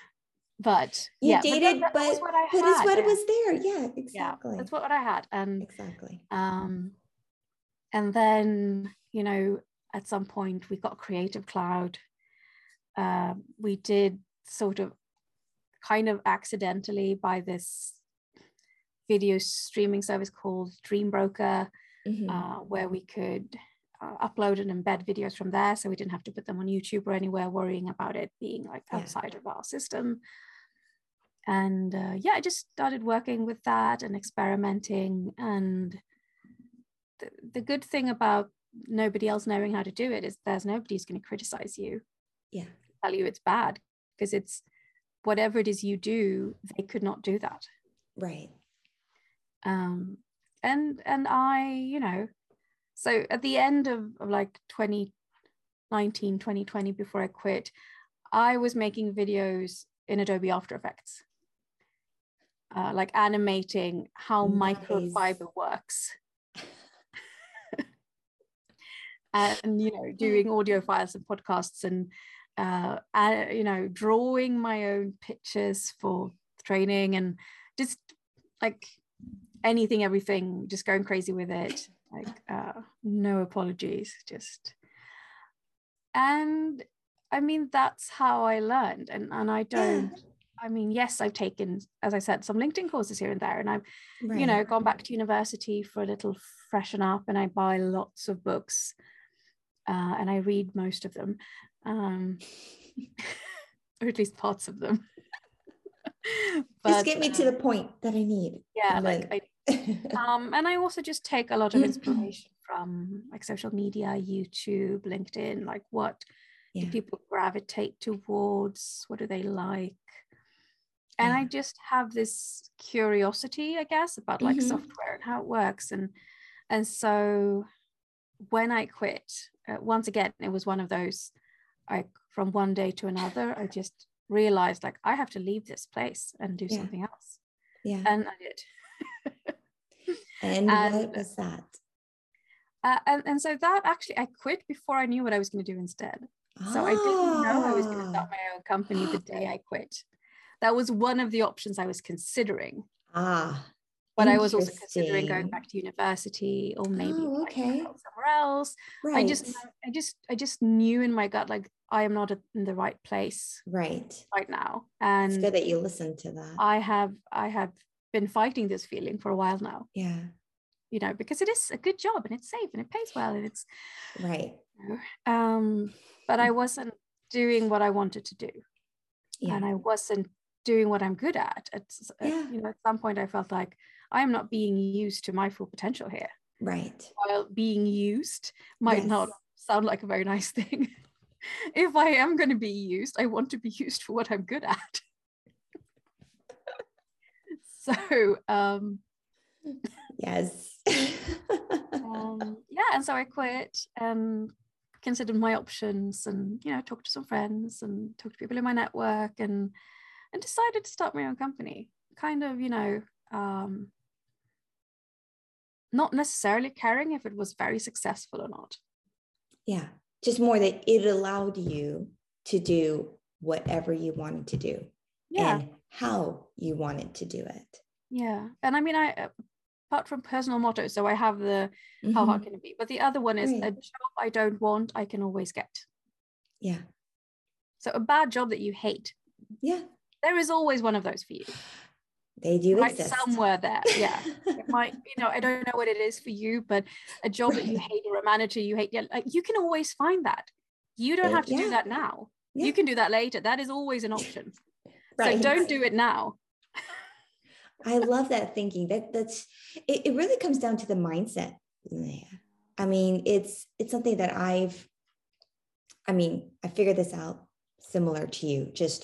Speaker 2: But
Speaker 1: you
Speaker 2: yeah,
Speaker 1: dated, but, that, but, but it's what yeah. was there. Yeah, exactly.
Speaker 2: Yeah, that's what I had, and
Speaker 1: exactly.
Speaker 2: Um, and then you know. At some point we got Creative Cloud. Uh, we did sort of kind of accidentally buy this video streaming service called Dreambroker, mm-hmm. uh, where we could uh, upload and embed videos from there. So we didn't have to put them on YouTube or anywhere, worrying about it being like outside yeah. of our system. And uh, yeah, I just started working with that and experimenting. And the, the good thing about nobody else knowing how to do it is there's nobody who's going to criticize you,
Speaker 1: yeah,
Speaker 2: tell you it's bad, because it's whatever it is you do, they could not do that,
Speaker 1: right?
Speaker 2: Um, and and I, you know, so at the end of, of like twenty nineteen, twenty twenty, before I quit, I was making videos in Adobe After Effects, uh, like animating how nice. microfiber works. And you know, doing audio files and podcasts and uh, uh, you know, drawing my own pictures for training and just like anything, everything, just going crazy with it. Like uh, no apologies, just. And I mean, that's how I learned. And, and I don't, yeah. I mean, yes, I've taken, as I said, some LinkedIn courses here and there, and I've, right. you know, gone back to university for a little freshen up, and I buy lots of books uh, and I read most of them, um, or at least parts of them.
Speaker 1: But, just get me uh, to the point that I need.
Speaker 2: Yeah, like I, um, and I also just take a lot of inspiration from like social media, YouTube, LinkedIn, like what yeah. do people gravitate towards? What do they like? And yeah. I just have this curiosity, I guess, about like mm-hmm. software and how it works. And and so when I quit, uh, once again, it was one of those, I from one day to another, I just realized like I have to leave this place and do yeah. something else.
Speaker 1: Yeah.
Speaker 2: And I did.
Speaker 1: and, and what was that?
Speaker 2: Uh, and, and so that actually, I quit before I knew what I was going to do instead. Ah. So I didn't know I was going to start my own company the day I quit. That was one of the options I was considering.
Speaker 1: Ah,
Speaker 2: but I was also considering going back to university, or maybe
Speaker 1: oh, okay.
Speaker 2: like somewhere else. Right. I just, I just, I just knew in my gut, like I am not in the right place
Speaker 1: right
Speaker 2: right now. And
Speaker 1: it's good that you listened to that.
Speaker 2: I have, I have been fighting this feeling for a while now.
Speaker 1: Yeah.
Speaker 2: You know, because it is a good job and it's safe and it pays well and it's
Speaker 1: right.
Speaker 2: You know, um, but I wasn't doing what I wanted to do, yeah. and I wasn't doing what I'm good at. At,
Speaker 1: yeah.
Speaker 2: at you know, at some point I felt like I am not being used to my full potential here.
Speaker 1: Right.
Speaker 2: While being used might
Speaker 1: yes.
Speaker 2: not sound like a very nice thing. If I am going to be used, I want to be used for what I'm good at. so, um,
Speaker 1: yes.
Speaker 2: um, yeah, and so I quit and considered my options, and you know, talked to some friends and talked to people in my network, and and decided to start my own company. Kind of, you know, um, not necessarily caring if it was very successful or not.
Speaker 1: Yeah, just more that it allowed you to do whatever you wanted to do,
Speaker 2: yeah.
Speaker 1: and how you wanted to do it.
Speaker 2: Yeah, and I mean, I. Apart from personal mottos, so I have the mm-hmm. how hard can it be, but the other one is right. a job I don't want, I can always get.
Speaker 1: Yeah.
Speaker 2: So a bad job that you hate.
Speaker 1: Yeah.
Speaker 2: There is always one of those for you.
Speaker 1: They do
Speaker 2: right
Speaker 1: exist.
Speaker 2: Somewhere there. Yeah. It might, you know, I don't know what it is for you, but a job right. that you hate or a manager you hate, yeah, like, you can always find that. You don't have to yeah. do that now. Yeah. You can do that later. That is always an option. Right. So don't do it now.
Speaker 1: I love that thinking. That that's it, it really comes down to the mindset. Yeah. I mean, it's it's something that I've I mean, I figured this out similar to you, just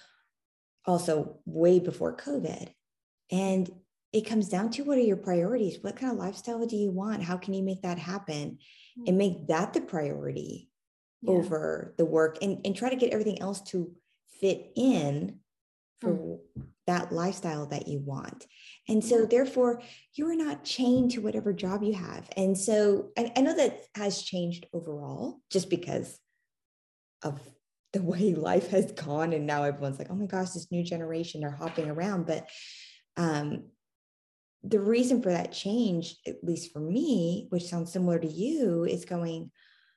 Speaker 1: also way before COVID. And it comes down to, what are your priorities? What kind of lifestyle do you want? How can you make that happen and make that the priority yeah. over the work, and, and try to get everything else to fit in for mm. that lifestyle that you want. And so therefore you are not chained to whatever job you have. And so I, I know that has changed overall, just because of the way life has gone. And now everyone's like, oh my gosh, this new generation, they're hopping around. But um, the reason for that change, at least for me, which sounds similar to you, is going,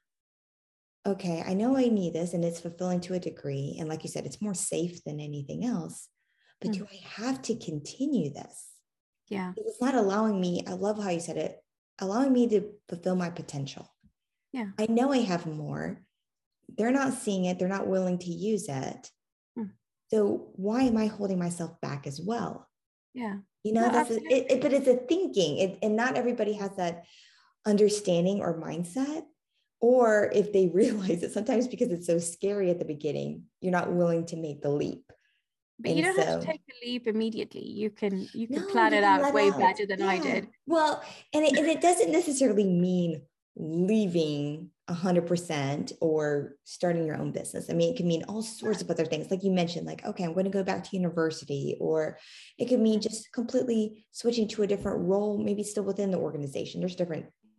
Speaker 1: okay, I know I need this and it's fulfilling to a degree. And like you said, it's more safe than anything else, but mm. do I have to continue this?
Speaker 2: Yeah.
Speaker 1: It's not allowing me, I love how you said it, allowing me to fulfill my potential.
Speaker 2: Yeah.
Speaker 1: I know I have more. They're not seeing it. They're not willing to use it. Mm. So why am I holding myself back as well?
Speaker 2: Yeah.
Speaker 1: You know,
Speaker 2: no,
Speaker 1: that's a, it, it, but it's a thinking, it, and not everybody has that understanding or mindset. Or if they realize it, sometimes because it's so scary at the beginning, you're not willing to make the leap.
Speaker 2: But
Speaker 1: and
Speaker 2: you don't
Speaker 1: so,
Speaker 2: have to take the leap immediately. You can you can
Speaker 1: no,
Speaker 2: plan
Speaker 1: you
Speaker 2: it
Speaker 1: can
Speaker 2: out way
Speaker 1: out.
Speaker 2: better than
Speaker 1: yeah.
Speaker 2: I did.
Speaker 1: Well, and it, and it doesn't necessarily mean leaving one hundred percent or starting your own business. I mean, it can mean all sorts of other things. Like you mentioned, like, okay, I'm going to go back to university, or it could mean just completely switching to a different role, maybe still within the organization. There's different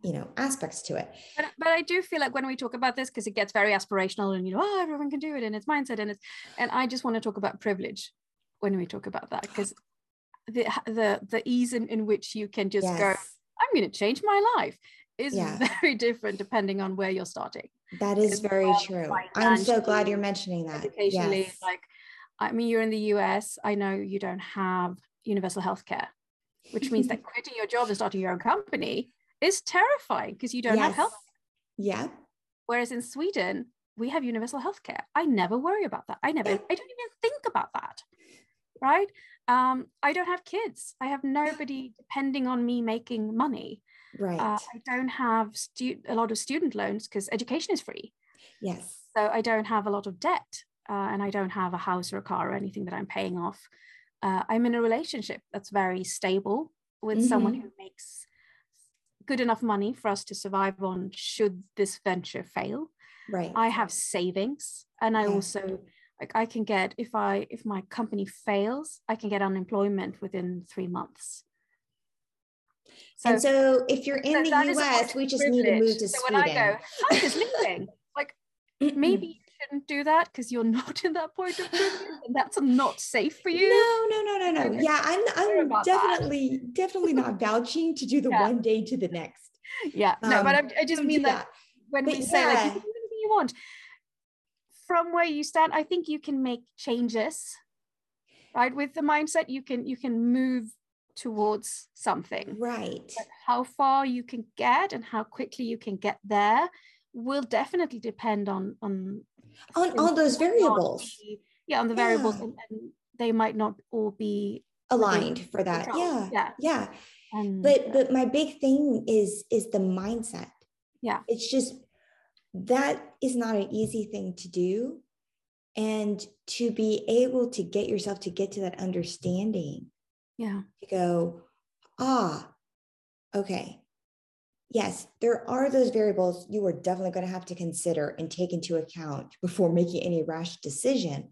Speaker 1: you know, aspects to it.
Speaker 2: But, but I do feel like when we talk about this, because it gets very aspirational and, you know, oh, everyone can do it and it's mindset and it's, and I just want to talk about privilege when we talk about that, because the, the, the ease in, in which you can just yes. go, I'm going to change my life is yeah. very different depending on where you're starting.
Speaker 1: That is very true. I'm so glad you're mentioning that.
Speaker 2: Educationally,
Speaker 1: yes.
Speaker 2: like, I mean, you're in the U S. I know you don't have universal healthcare, which means that quitting your job and starting your own company is terrifying because you don't yes. have health.
Speaker 1: Yeah.
Speaker 2: Whereas in Sweden, we have universal healthcare. I never worry about that. I never, yeah. I don't even think about that. Right. Um, I don't have kids. I have nobody depending on me making money.
Speaker 1: Right.
Speaker 2: Uh, I don't have stu- a lot of student loans because education is free.
Speaker 1: Yes.
Speaker 2: So I don't have a lot of debt uh, and I don't have a house or a car or anything that I'm paying off. Uh, I'm in a relationship that's very stable with mm-hmm. someone who makes good enough money for us to survive on should this venture fail.
Speaker 1: Right.
Speaker 2: I have savings and I yeah. also like I can get if I if my company fails, I can get unemployment within three months.
Speaker 1: So, and so if you're in so the U S, we just privilege. need to move to
Speaker 2: so
Speaker 1: Sweden.
Speaker 2: When I go, I'm just leaving. Like maybe you shouldn't do that because you're not in that point of privilege and that's not safe for you.
Speaker 1: No, no, no, no, no. Yeah, I'm I'm definitely, that. definitely not vouching to do the yeah. one day to the next.
Speaker 2: Yeah, no, um, but I, I just mean that, that when
Speaker 1: but
Speaker 2: we say
Speaker 1: yeah.
Speaker 2: like you can do anything you want, from where you stand, I think you can make changes, right? With the mindset, you can you can move towards something.
Speaker 1: Right.
Speaker 2: But how far you can get and how quickly you can get there will definitely depend on on
Speaker 1: on all those variables.
Speaker 2: Be, yeah, on the yeah. variables, and, and they might not all be
Speaker 1: aligned for that.
Speaker 2: Control.
Speaker 1: Yeah,
Speaker 2: yeah,
Speaker 1: yeah.
Speaker 2: And,
Speaker 1: but
Speaker 2: yeah.
Speaker 1: but my big thing is is the mindset.
Speaker 2: Yeah,
Speaker 1: it's just that is not an easy thing to do, and to be able to get yourself to get to that understanding.
Speaker 2: Yeah,
Speaker 1: to go, ah, okay. Yes, there are those variables you are definitely going to have to consider and take into account before making any rash decision.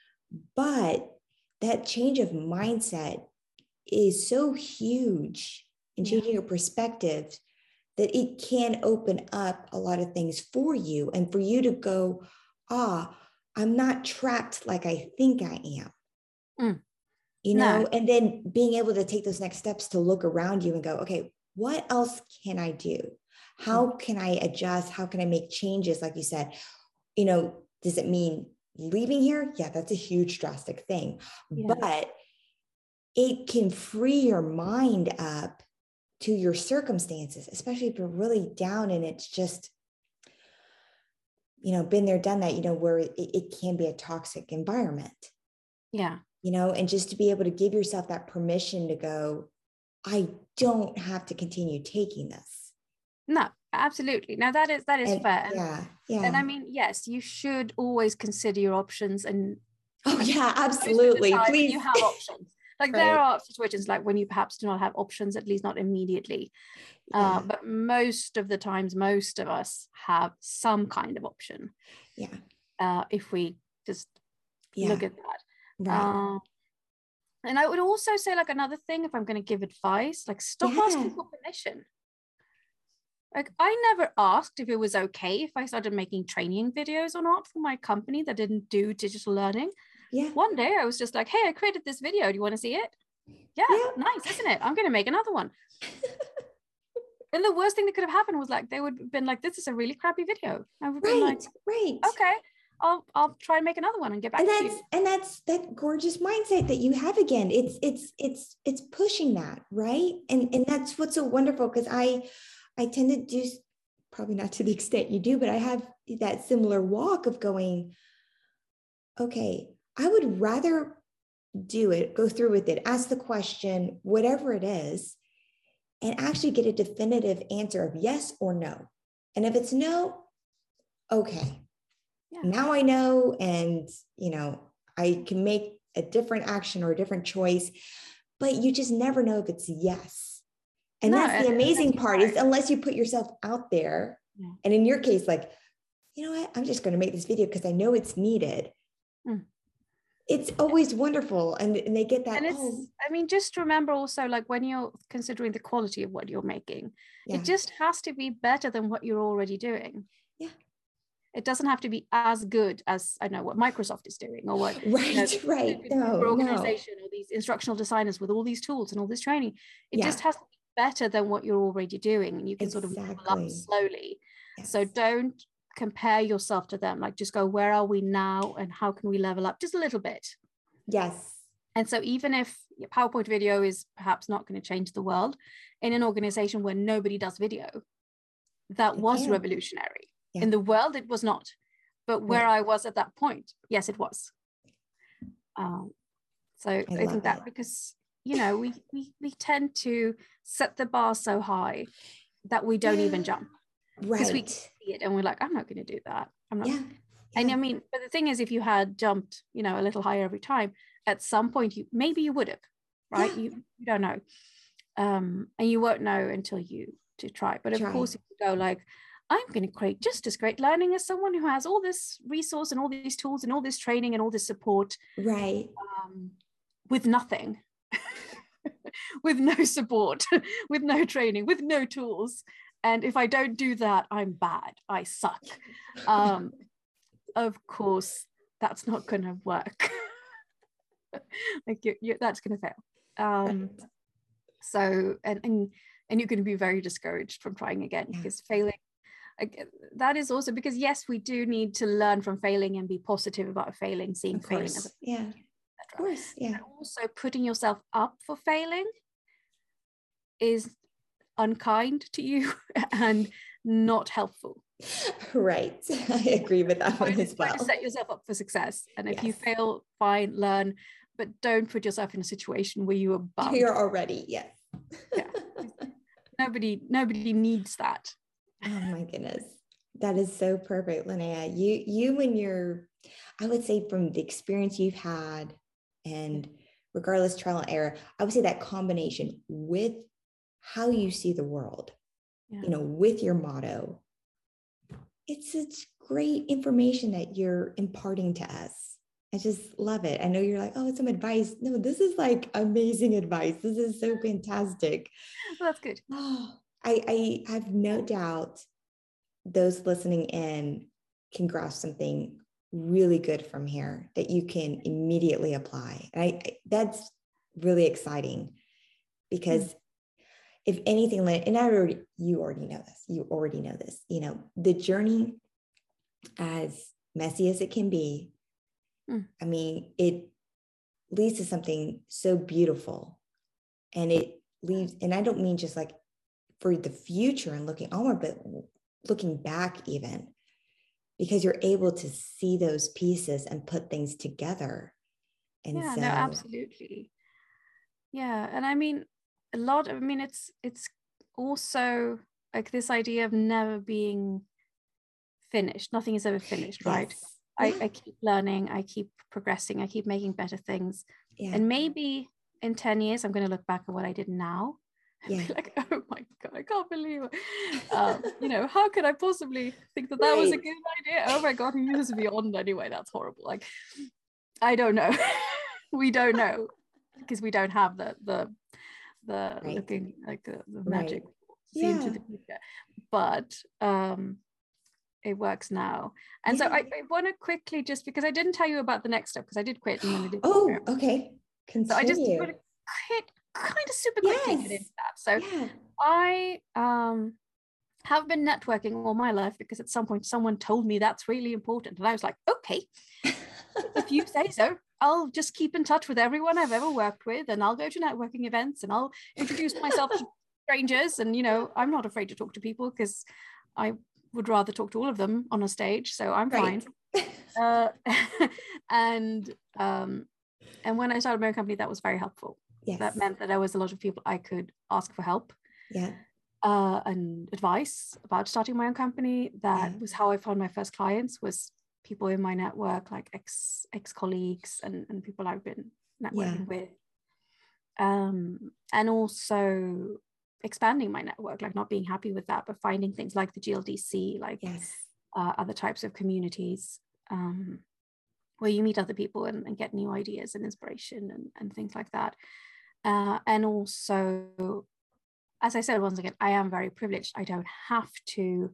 Speaker 1: But that change of mindset is so huge in changing yeah. your perspective that it can open up a lot of things for you and for you to go, ah, I'm not trapped like I think I am.
Speaker 2: Mm.
Speaker 1: You know, no. and then being able to take those next steps to look around you and go, okay, what else can I do? How can I adjust? How can I make changes? Like you said, you know, does it mean leaving here? Yeah, that's a huge drastic thing, yeah. but it can free your mind up to your circumstances, especially if you're really down and it's just, you know, been there, done that, you know, where it, it can be a toxic environment.
Speaker 2: Yeah.
Speaker 1: You know, and just to be able to give yourself that permission to go, I don't have to continue taking this.
Speaker 2: No, absolutely. Now that is, that is
Speaker 1: and,
Speaker 2: fair.
Speaker 1: Yeah. Yeah.
Speaker 2: And I mean, yes, you should always consider your options and
Speaker 1: oh yeah, absolutely. Please.
Speaker 2: You have options. Like right. there are situations like when you perhaps do not have options, at least not immediately. Yeah. Uh, but most of the times, most of us have some kind of option.
Speaker 1: Yeah.
Speaker 2: Uh, if we just yeah. look at that.
Speaker 1: Right.
Speaker 2: Uh, and I would also say like another thing, if I'm going to give advice, like stop yeah. asking for permission. Like I never asked if it was okay if I started making training videos or not for my company that didn't do digital learning.
Speaker 1: Yeah.
Speaker 2: One day I was just like, hey, I created this video. Do you want to see it? Yeah, yeah. Nice, isn't it? I'm going to make another one. And the worst thing that could have happened was like, they would have been like, this is a really crappy video. I would have
Speaker 1: right,
Speaker 2: been like,
Speaker 1: right.
Speaker 2: Okay, I'll I'll try and make another one and get back
Speaker 1: and
Speaker 2: to
Speaker 1: that's,
Speaker 2: you.
Speaker 1: And that's that gorgeous mindset that you have again. It's it's it's it's pushing that, right? And and that's what's so wonderful because I I tend to do, probably not to the extent you do, but I have that similar walk of going, okay, I would rather do it, go through with it, ask the question, whatever it is, and actually get a definitive answer of yes or no. And if it's no, okay, yeah. now I know, and you know, I can make a different action or a different choice, but you just never know if it's yes. And no, that's the amazing that's part right. is unless you put yourself out there, yeah. and in your case, like, you know what, I'm just going to make this video because I know it's needed.
Speaker 2: Mm.
Speaker 1: it's always wonderful. And, and they get that.
Speaker 2: And it's,
Speaker 1: oh,
Speaker 2: I mean, just remember also, like when you're considering the quality of what you're making,
Speaker 1: yeah.
Speaker 2: it just has to be better than what you're already doing.
Speaker 1: Yeah.
Speaker 2: It doesn't have to be as good as, I don't know, what Microsoft is doing, or what
Speaker 1: right,
Speaker 2: you know,
Speaker 1: right. No,
Speaker 2: organization
Speaker 1: no.
Speaker 2: or these instructional designers with all these tools and all this training. It
Speaker 1: yeah.
Speaker 2: just has to be better than what you're already doing, and you can
Speaker 1: exactly.
Speaker 2: sort of level up slowly.
Speaker 1: Yes.
Speaker 2: So don't compare yourself to them. Like just go, where are we now, and how can we level up just a little bit?
Speaker 1: Yes.
Speaker 2: And so even if your PowerPoint video is perhaps not going to change the world, in an organization where nobody does video, that
Speaker 1: it
Speaker 2: was
Speaker 1: can.
Speaker 2: revolutionary.
Speaker 1: Yeah.
Speaker 2: In the world, it was not. But where
Speaker 1: right.
Speaker 2: I was at that point, yes, it was. Um, so I, I think that
Speaker 1: it.
Speaker 2: because, you know, we, we, we tend to set the bar so high that we don't even jump.
Speaker 1: Right.
Speaker 2: Because we see it and we're like, I'm not going to do that. I'm not.
Speaker 1: Yeah.
Speaker 2: And
Speaker 1: yeah.
Speaker 2: I mean, but the thing is, if you had jumped, you know, a little higher every time, at some point, you maybe you would have, right? Yeah. You, you don't know. Um, and you won't know until you to try. But of
Speaker 1: try.
Speaker 2: course, if you go like, I'm going to create just as great learning as someone who has all this resource and all these tools and all this training and all this support.
Speaker 1: Right.
Speaker 2: Um, with nothing, with no support, with no training, with no tools. And if I don't do that, I'm bad. I suck. Um, of course, that's not going to work. like you, you, that's going to fail. Um, so, and, and, and you're going to be very discouraged from trying again, yeah. because failing, that is also because, yes, we do need to learn from failing and be positive about failing, seeing failing as a
Speaker 1: yeah, of course, yeah.
Speaker 2: But also putting yourself up for failing is unkind to you and not helpful.
Speaker 1: Right, I agree with that one as well.
Speaker 2: Try to set yourself up for success, and if
Speaker 1: yes.
Speaker 2: you fail, fine, learn, but don't put yourself in a situation where you are bummed.
Speaker 1: You're already, yes.
Speaker 2: yeah. Nobody, nobody needs that.
Speaker 1: Oh my goodness. That is so perfect, Linnea. You, you and your, I would say from the experience you've had and regardless trial and error, I would say that combination with how you see the world, yeah. you know, with your motto, it's such great information that you're imparting to us. I just love it. I know you're like, oh, it's some advice. No, this is like amazing advice. This is so fantastic.
Speaker 2: Well, that's good.
Speaker 1: Oh, I, I have no doubt those listening in can grasp something really good from here that you can immediately apply. And I, that's really exciting because mm. if anything, and I already, you already know this, you already know this, you know, the journey, as messy as it can be, mm. I mean, it leads to something so beautiful, and it leaves, and I don't mean just like for the future and looking onward, but looking back even, because you're able to see those pieces and put things together. And
Speaker 2: yeah,
Speaker 1: so,
Speaker 2: no, absolutely. Yeah. And I mean, a lot, I mean, it's, it's also like this idea of never being finished. Nothing is ever finished, right?
Speaker 1: Yes.
Speaker 2: I,
Speaker 1: Yeah.
Speaker 2: I keep learning, I keep progressing, I keep making better things.
Speaker 1: Yeah.
Speaker 2: And maybe in ten years, I'm going to look back at what I did now.
Speaker 1: Yeah.
Speaker 2: Be like, oh my God, I can't believe it. Um, you know, how could I possibly think that that
Speaker 1: right.
Speaker 2: was a good idea? Oh my God, he was beyond anyway. That's horrible. Like, I don't know. We don't know because we don't have the the the right. looking like the, the magic
Speaker 1: right.
Speaker 2: see
Speaker 1: yeah.
Speaker 2: into the future. But um, it works now. And
Speaker 1: yeah.
Speaker 2: so I, I want to quickly, just because I didn't tell you about the next step because I did quit and then I did.
Speaker 1: Oh, okay. Continue.
Speaker 2: So I just want to quit. Kind of super quickly
Speaker 1: yes.
Speaker 2: get into that. So
Speaker 1: yeah.
Speaker 2: I um have been networking all my life because at some point someone told me that's really important, and I was like, okay, if you say so, I'll just keep in touch with everyone I've ever worked with, and I'll go to networking events and I'll introduce myself to strangers, and you know, I'm not afraid to talk to people because I would rather talk to all of them on a stage, so I'm
Speaker 1: right.
Speaker 2: fine. uh, and um and when I started my own company, that was very helpful.
Speaker 1: Yes.
Speaker 2: That meant that there was a lot of people I could ask for help
Speaker 1: yeah.
Speaker 2: uh, and advice about starting my own company. That yeah. was how I found my first clients, was people in my network, like ex, ex-colleagues and, and people I've been networking yeah. with. Um, and also expanding my network, like not being happy with that, but finding things like the G L D C, like
Speaker 1: yes.
Speaker 2: uh, other types of communities. Um, where you meet other people and, and get new ideas and inspiration and, and things like that. Uh, and also, as I said, once again, I am very privileged. I don't have to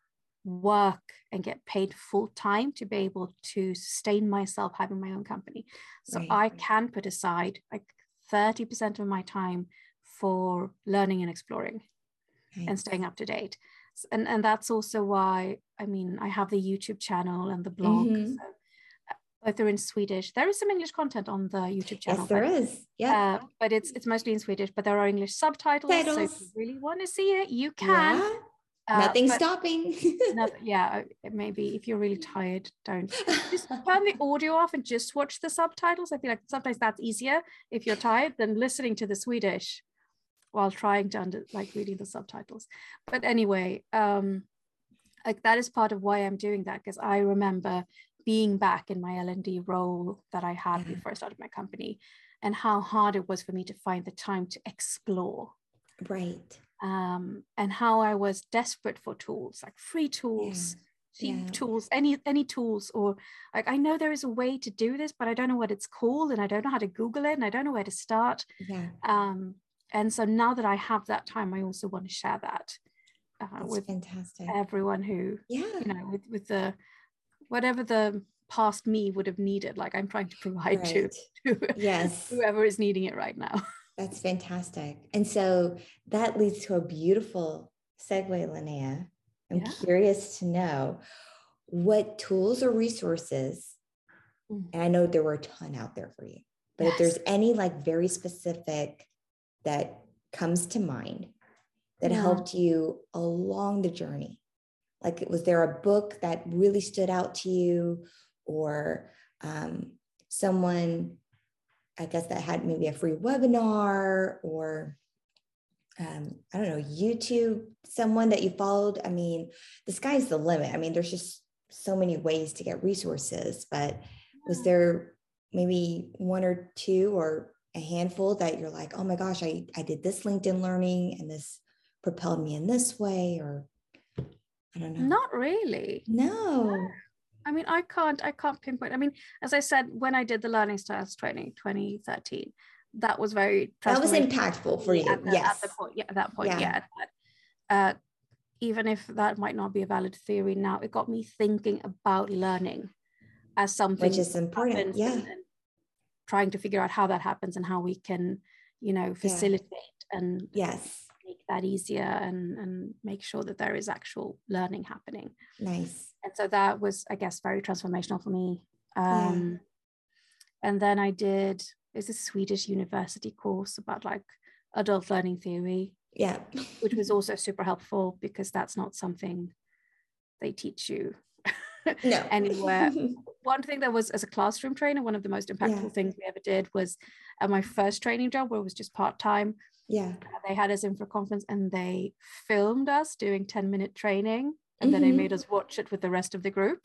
Speaker 2: work and get paid full time to be able to sustain myself having my own company. So right. I can put aside like thirty percent of my time for learning and exploring nice. And staying up to date. And, and that's also why, I mean, I have the YouTube channel and the blog. Mm-hmm. So both they're in Swedish. There is some English content on the YouTube channel.
Speaker 1: Yes, there
Speaker 2: but,
Speaker 1: is. Yeah.
Speaker 2: Uh, but it's it's mostly in Swedish, but there are English subtitles. Titles. So if you really want to see it, you can.
Speaker 1: Yeah. Uh, Nothing stopping.
Speaker 2: nothing, yeah, maybe if you're really tired, don't. Just turn the audio off and just watch the subtitles. I feel like sometimes that's easier if you're tired than listening to the Swedish while trying to under, like reading the subtitles. But anyway, um, like that is part of why I'm doing that, because I remember being back in my L and D role that I had yeah. before I started my company, and how hard it was for me to find the time to explore.
Speaker 1: Right.
Speaker 2: Um, and how I was desperate for tools, like free tools, yeah. cheap yeah. tools, any any tools, or like I know there is a way to do this, but I don't know what it's called, and I don't know how to Google it, and I don't know where to start.
Speaker 1: Yeah.
Speaker 2: Um, and so now that I have that time, I also want to share that uh, with
Speaker 1: fantastic.
Speaker 2: everyone who,
Speaker 1: yeah,
Speaker 2: you know, with with the whatever the past me would have needed. Like I'm trying to provide right. to, to
Speaker 1: yes.
Speaker 2: whoever is needing it right now.
Speaker 1: That's fantastic. And so that leads to a beautiful segue, Linnea. I'm yeah. curious to know what tools or resources, mm. and I know there were a ton out there for you, but yes. if there's any like very specific that comes to mind that yeah. helped you along the journey, like was there a book that really stood out to you, or um, someone, I guess, that had maybe a free webinar, or um, I don't know, YouTube, someone that you followed? I mean, the sky's the limit. I mean, there's just so many ways to get resources, but was there maybe one or two or a handful that you're like, oh my gosh, I, I did this LinkedIn learning and this propelled me in this way, or I don't know.
Speaker 2: Not really.
Speaker 1: No.
Speaker 2: no. I mean, I can't, I can't pinpoint. I mean, as I said, when I did the learning styles training, twenty thirteen, that was very,
Speaker 1: that was impactful for you.
Speaker 2: At the,
Speaker 1: yes.
Speaker 2: At the point, yeah, at that point, yeah. yeah. Uh, even if that might not be a valid theory now, it got me thinking about learning as something
Speaker 1: which is important. Yeah.
Speaker 2: And, and trying to figure out how that happens and how we can, you know, facilitate yeah. and
Speaker 1: yes.
Speaker 2: make that easier and, and make sure that there is actual learning happening.
Speaker 1: Nice.
Speaker 2: And so that was, I guess, very transformational for me. Um, yeah. And then I did, it's a Swedish university course about like adult learning theory.
Speaker 1: Yeah.
Speaker 2: Which was also super helpful because that's not something they teach you
Speaker 1: no.
Speaker 2: anywhere. One thing that was, as a classroom trainer, one of the most impactful yeah. things we ever did was at my first training job, where it was just part-time.
Speaker 1: Yeah.
Speaker 2: They had us in for a conference and they filmed us doing ten minute training, and mm-hmm. then they made us watch it with the rest of the group.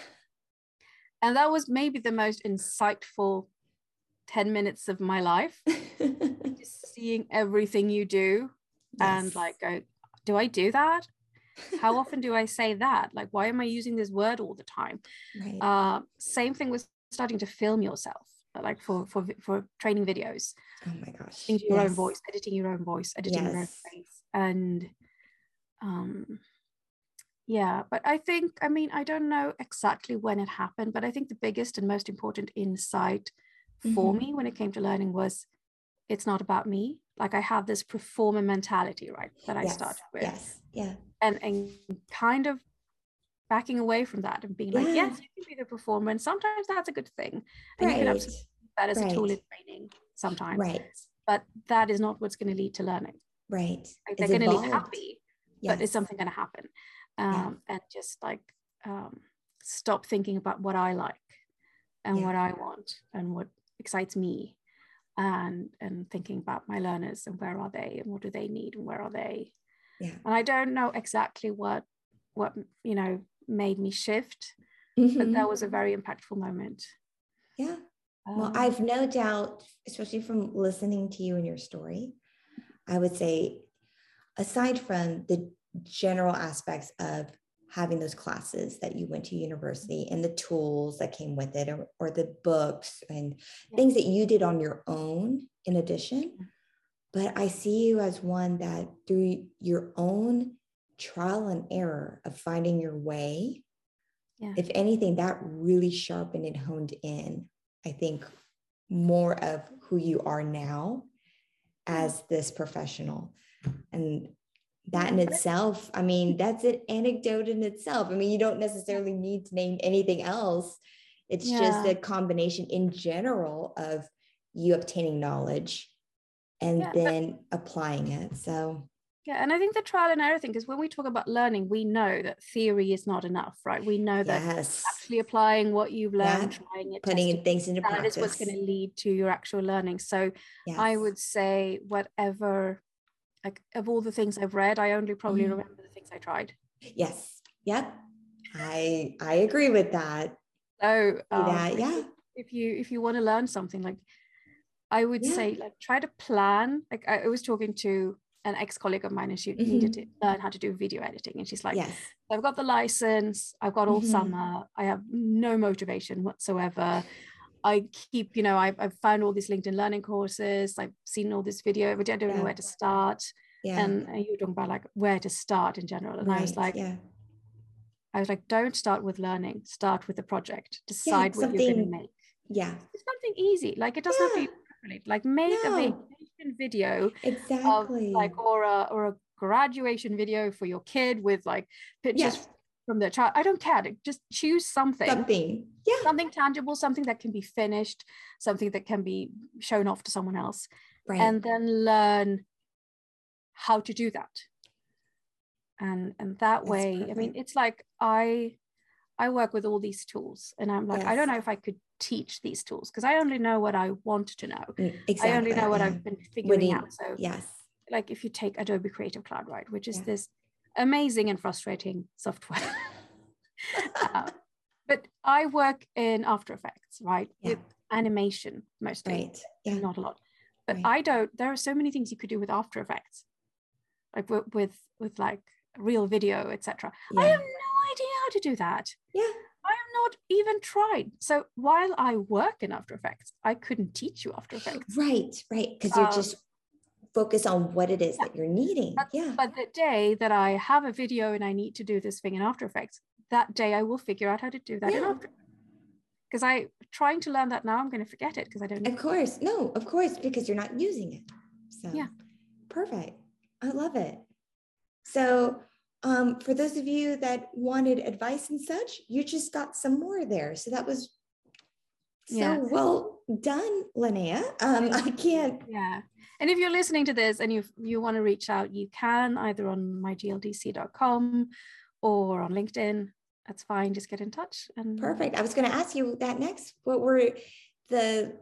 Speaker 2: And that was maybe the most insightful ten minutes of my life. Just seeing everything you do yes. and like, go, do I do that? How often do I say that? Like, why am I using this word all the time?
Speaker 1: Right.
Speaker 2: Uh, same thing with starting to film yourself, like for for for training videos.
Speaker 1: Oh my gosh.
Speaker 2: Changing your
Speaker 1: yes.
Speaker 2: own voice, editing your own voice, editing yes. your own face. And um yeah, but I think, I mean, I don't know exactly when it happened, but I think the biggest and most important insight for mm-hmm. me when it came to learning was, it's not about me. Like, I have this performer mentality, right, that I
Speaker 1: yes.
Speaker 2: started with.
Speaker 1: Yes. Yeah.
Speaker 2: And and kind of backing away from that and being yeah. like, yes, you can be the performer, and sometimes that's a good thing. And
Speaker 1: right.
Speaker 2: you can absolutely use that as
Speaker 1: right.
Speaker 2: a tool in training sometimes.
Speaker 1: Right.
Speaker 2: But that is not what's going to lead to learning.
Speaker 1: Right.
Speaker 2: Like, they're going to leave happy,
Speaker 1: yes.
Speaker 2: but is something going to happen? Um, yeah. And just like um, stop thinking about what I like and yeah. what I want and what excites me, and and thinking about my learners and where are they and what do they need and where are they.
Speaker 1: Yeah.
Speaker 2: And I don't know exactly what what you know made me shift,
Speaker 1: mm-hmm.
Speaker 2: but that was a very impactful moment.
Speaker 1: Yeah. Well, um, I've no doubt, especially from listening to you and your story, I would say, aside from the general aspects of having those classes that you went to university and the tools that came with it, or, or the books and yeah. things that you did on your own in addition. But I see you as one that through your own trial and error of finding your way, yeah. if anything, that really sharpened and honed in, I think, more of who you are now as this professional. And that in itself, I mean, that's an anecdote in itself. I mean, you don't necessarily need to name anything else. It's yeah. just a combination in general of you obtaining knowledge and yeah, then but, applying it. So
Speaker 2: yeah, and I think the trial and error thing, because when we talk about learning, we know that theory is not enough, right? We know that
Speaker 1: yes.
Speaker 2: actually applying what you've learned,
Speaker 1: yeah.
Speaker 2: trying it,
Speaker 1: putting
Speaker 2: testing,
Speaker 1: things into
Speaker 2: that
Speaker 1: practice,
Speaker 2: is what's going to lead to your actual learning. So yes. I would say whatever, like of all the things I've read, I only probably mm. remember the things I tried.
Speaker 1: Yes. Yep. I I agree with that.
Speaker 2: So um,
Speaker 1: that, yeah.
Speaker 2: If you if you want to learn something, like I would yeah. say, like try to plan. Like I, I was talking to an ex-colleague of mine, and she mm-hmm. needed to learn how to do video editing, and she's like,
Speaker 1: yes.
Speaker 2: I've got the license, I've got all mm-hmm. summer, I have no motivation whatsoever. I keep, you know, I've, I've found all these LinkedIn learning courses, I've seen all this video, but I don't yeah. know where to start. Yeah. And, and you were talking about like where to start in general. And right. I was like, yeah. I was like, don't start with learning, start with the project, decide yeah, what you're going to make.
Speaker 1: Yeah.
Speaker 2: It's something easy. Like it doesn't yeah. have to be like make no. a vacation video.
Speaker 1: Exactly.
Speaker 2: Of, like, or a, or a graduation video for your kid with like pictures
Speaker 1: yes.
Speaker 2: from their child. I don't care. Just choose something.
Speaker 1: Something. Yeah.
Speaker 2: Something tangible, something that can be finished, something that can be shown off to someone else.
Speaker 1: Right.
Speaker 2: And then learn how to do that. And and that That's way, perfect. I mean, it's like I I work with all these tools, and I'm like, yes. I don't know if I could teach these tools because I only know what I want to know.
Speaker 1: Exactly.
Speaker 2: I only know what yeah. I've been figuring you, out. So
Speaker 1: yes.
Speaker 2: like if you take Adobe Creative Cloud, right, which is yeah. this amazing and frustrating software. uh, but I work in After Effects, right, yeah. with animation mostly,
Speaker 1: right. yeah.
Speaker 2: not a lot. But
Speaker 1: right.
Speaker 2: I don't, there are so many things you could do with After Effects, like with, with, with like real video, et cetera. Yeah. I have no idea how to do that.
Speaker 1: Yeah.
Speaker 2: I have not even tried. So while I work in After Effects, I couldn't teach you After Effects.
Speaker 1: Right, right. Because you're um, just focused on what it is
Speaker 2: yeah.
Speaker 1: that you're needing.
Speaker 2: But,
Speaker 1: yeah.
Speaker 2: But the day that I have a video and I need to do this thing in After Effects, that day I will figure out how to do that yeah. in After Effects. Because I trying to learn that now, I'm going to forget it because I don't know.
Speaker 1: Of course. No, of course, because you're not using it. So
Speaker 2: yeah.
Speaker 1: Perfect. I love it. So um, for those of you that wanted advice and such, you just got some more there. So that was so yeah. well done, Linnea. Um, I can't.
Speaker 2: Yeah. And if you're listening to this and you you want to reach out, you can either on my G L D C dot com or on LinkedIn. That's fine. Just get in touch. And
Speaker 1: perfect. I was going to ask you that next. What were the,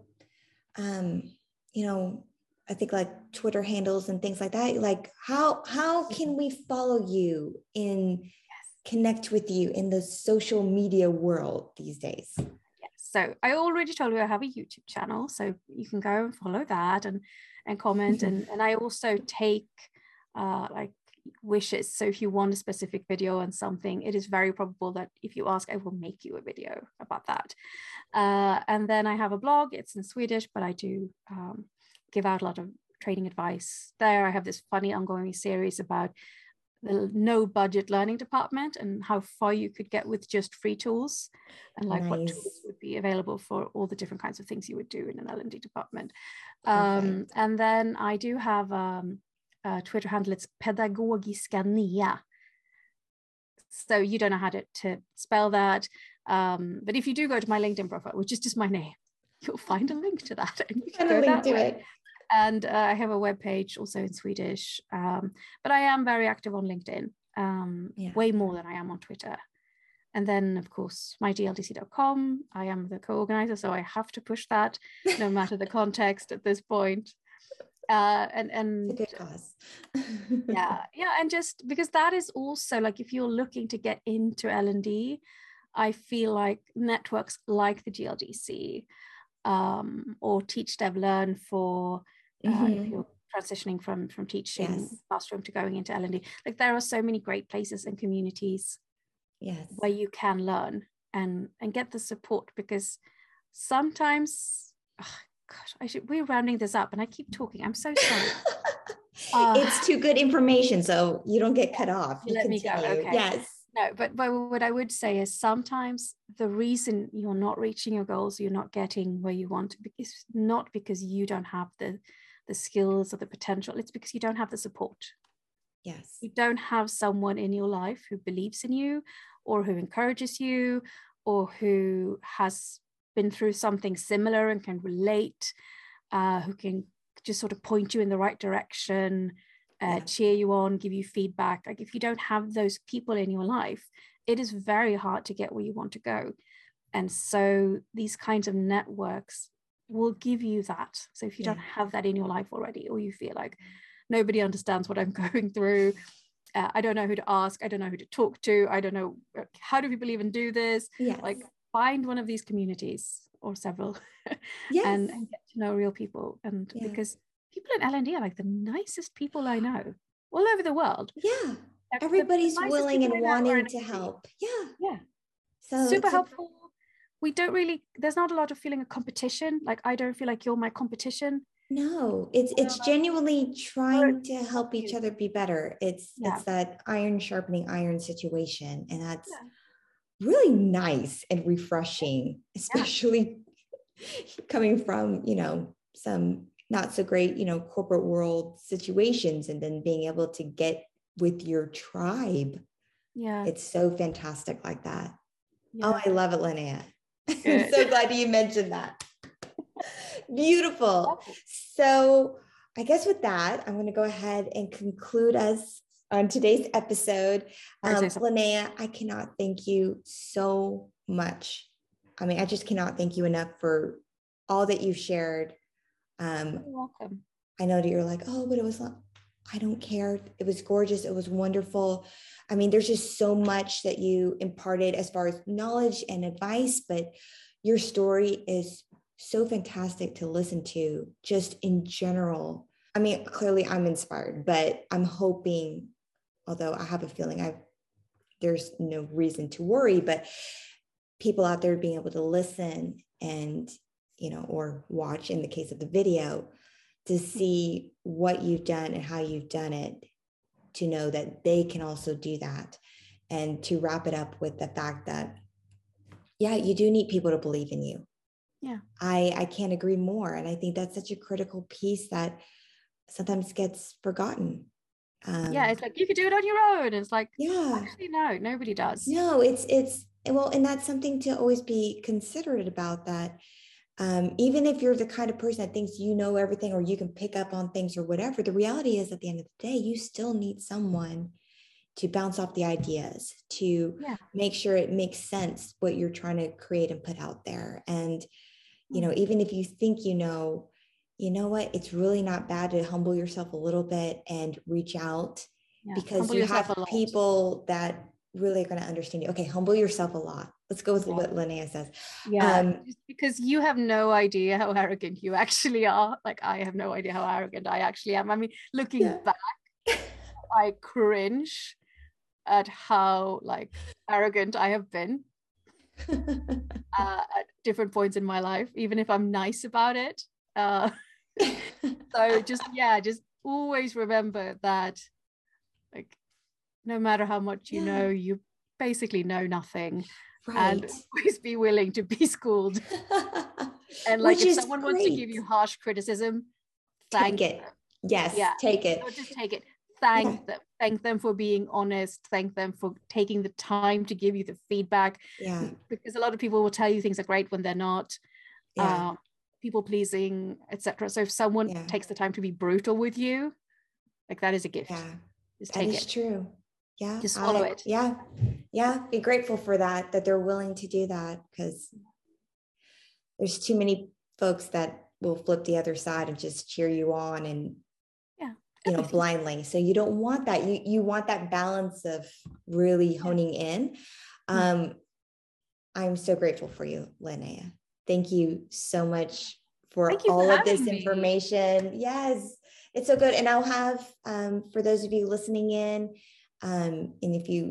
Speaker 1: um, you know, I think like Twitter handles and things like that. Like how how can we follow you in yes. connect with you in the social media world these days?
Speaker 2: Yes. So I already told you I have a YouTube channel, so you can go and follow that and and comment. and and I also take uh, like wishes. So if you want a specific video on something, it is very probable that if you ask, I will make you a video about that. Uh, and then I have a blog. It's in Swedish, but I do um, give out a lot of training advice there. I have this funny ongoing series about the no budget learning department and how far you could get with just free tools and like nice. What tools would be available for all the different kinds of things you would do in an L and D department. Um, and then I do have um, a Twitter handle. It's Pedagogiska Nia. So you don't know how to, to spell that. Um, but if you do go to my LinkedIn profile, which is just my name, you'll find a link to that. And you can
Speaker 1: go
Speaker 2: a link
Speaker 1: to it.
Speaker 2: And uh, I have a webpage also in Swedish. Um, but I am very active on LinkedIn, um, yeah. way more than I am on Twitter. And then, of course, my G L D C dot com. I am the co-organizer, so I have to push that no matter the context at this point. Uh, and and
Speaker 1: it's a good cause.
Speaker 2: yeah, yeah, and just because that is also like if you're looking to get into L and D, I feel like networks like the G L D C um, or Teach Dev Learn for uh, mm-hmm. if you're transitioning from from teaching yes. classroom to going into L and D, like there are so many great places and communities
Speaker 1: Yes.
Speaker 2: where you can learn and and get the support, because sometimes, oh gosh, I should, we're rounding this up and I keep talking. I'm so sorry. uh,
Speaker 1: It's too good information, so you don't get cut off.
Speaker 2: you
Speaker 1: You
Speaker 2: let me go.
Speaker 1: continue.
Speaker 2: Okay.
Speaker 1: Yes.
Speaker 2: No, but, but what I would say is sometimes the reason you're not reaching your goals, you're not getting where you want to be, is not because you don't have the the skills or the potential. It's because you don't have the support.
Speaker 1: Yes.
Speaker 2: You don't have someone in your life who believes in you, or who encourages you, or who has been through something similar and can relate, uh, who can just sort of point you in the right direction, uh, yeah. cheer you on, give you feedback. Like if you don't have those people in your life, it is very hard to get where you want to go. And so these kinds of networks will give you that. So if you yeah. don't have that in your life already, or you feel like nobody understands what I'm going through, uh, I don't know who to ask, I don't know who to talk to, I don't know, how do people even do this?
Speaker 1: Yes.
Speaker 2: Like find one of these communities or several
Speaker 1: yes.
Speaker 2: and, and get to know real people. And yeah. because people in L and D are like the nicest people I know all over the world.
Speaker 1: Yeah. Like everybody's willing and wanting to help. Yeah.
Speaker 2: Yeah.
Speaker 1: So
Speaker 2: super helpful. We don't really, there's not a lot of feeling of competition. Like I don't feel like you're my competition.
Speaker 1: No, it's it's genuinely trying to help each other be better. It's yeah. it's that iron sharpening iron situation. And that's yeah. really nice and refreshing, especially yeah. coming from, you know, some not so great, you know, corporate world situations, and then being able to get with your tribe.
Speaker 2: Yeah.
Speaker 1: It's so fantastic like that.
Speaker 2: Yeah.
Speaker 1: Oh, I love it, Linnea. I'm so glad you mentioned that. Beautiful. So I guess with that, I'm going to go ahead and conclude us on today's episode. Um, Linnea, I cannot thank you so much. I mean, I just cannot thank you enough for all that you've shared. Um,
Speaker 2: You're welcome.
Speaker 1: I know that you're like, oh, but it was not, I don't care. It was gorgeous. It was wonderful. I mean, there's just so much that you imparted as far as knowledge and advice, but your story is so fantastic to listen to just in general. I mean, clearly I'm inspired, but I'm hoping, although I have a feeling I've, there's no reason to worry, but people out there being able to listen and, you know, or watch in the case of the video, to see what you've done and how you've done it, to know that they can also do that. And to wrap it up with the fact that, yeah, you do need people to believe in you.
Speaker 2: Yeah.
Speaker 1: I, I can't agree more. And I think that's such a critical piece that sometimes gets forgotten. Um,
Speaker 2: yeah. It's like, you could do it on your own. It's like,
Speaker 1: yeah,
Speaker 2: actually, no, nobody does.
Speaker 1: No, it's, it's, well, and that's something to always be considerate about, that Um, even if you're the kind of person that thinks you know everything, or you can pick up on things or whatever, the reality is at the end of the day, you still need someone to bounce off the ideas, to yeah. make sure it makes sense what you're trying to create and put out there. And, you know, even if you think, you know, you know what, it's really not bad to humble yourself a little bit and reach out, yeah. because humble you have people that really are going to understand you. Okay, humble yourself a lot. Let's go with yeah. what Linnea says.
Speaker 2: Yeah,
Speaker 1: um,
Speaker 2: just because you have no idea how arrogant you actually are. Like, I have no idea how arrogant I actually am. I mean, looking yeah. back, I cringe at how like arrogant I have been uh, at different points in my life, even if I'm nice about it. Uh, so just, yeah, just always remember that, like, no matter how much you yeah. know, you basically know nothing. Right. And always be willing to be schooled. And like, Which if someone great. wants to give you harsh criticism, thank
Speaker 1: take it.
Speaker 2: them.
Speaker 1: Yes, yeah. take it.
Speaker 2: Not just take it. Thank yeah. them. Thank them for being honest. Thank them for taking the time to give you the feedback.
Speaker 1: Yeah.
Speaker 2: Because a lot of people will tell you things are great when they're not. Yeah. Um, people pleasing, et cetera. So if someone yeah. takes the time to be brutal with you, like, that is a gift.
Speaker 1: Yeah.
Speaker 2: Just
Speaker 1: that
Speaker 2: take
Speaker 1: is
Speaker 2: it.
Speaker 1: true. Yeah.
Speaker 2: Just swallow
Speaker 1: I,
Speaker 2: it.
Speaker 1: Yeah. Yeah. Be grateful for that, that they're willing to do that, because there's too many folks that will flip the other side and just cheer you on and,
Speaker 2: yeah,
Speaker 1: you know, blindly. So you don't want that. You, you want that balance of really honing in. Um, I'm so grateful for you, Linnea. Thank you so much for all for of this me. information. Yes, it's so good. And I'll have, um, for those of you listening in, um, and if you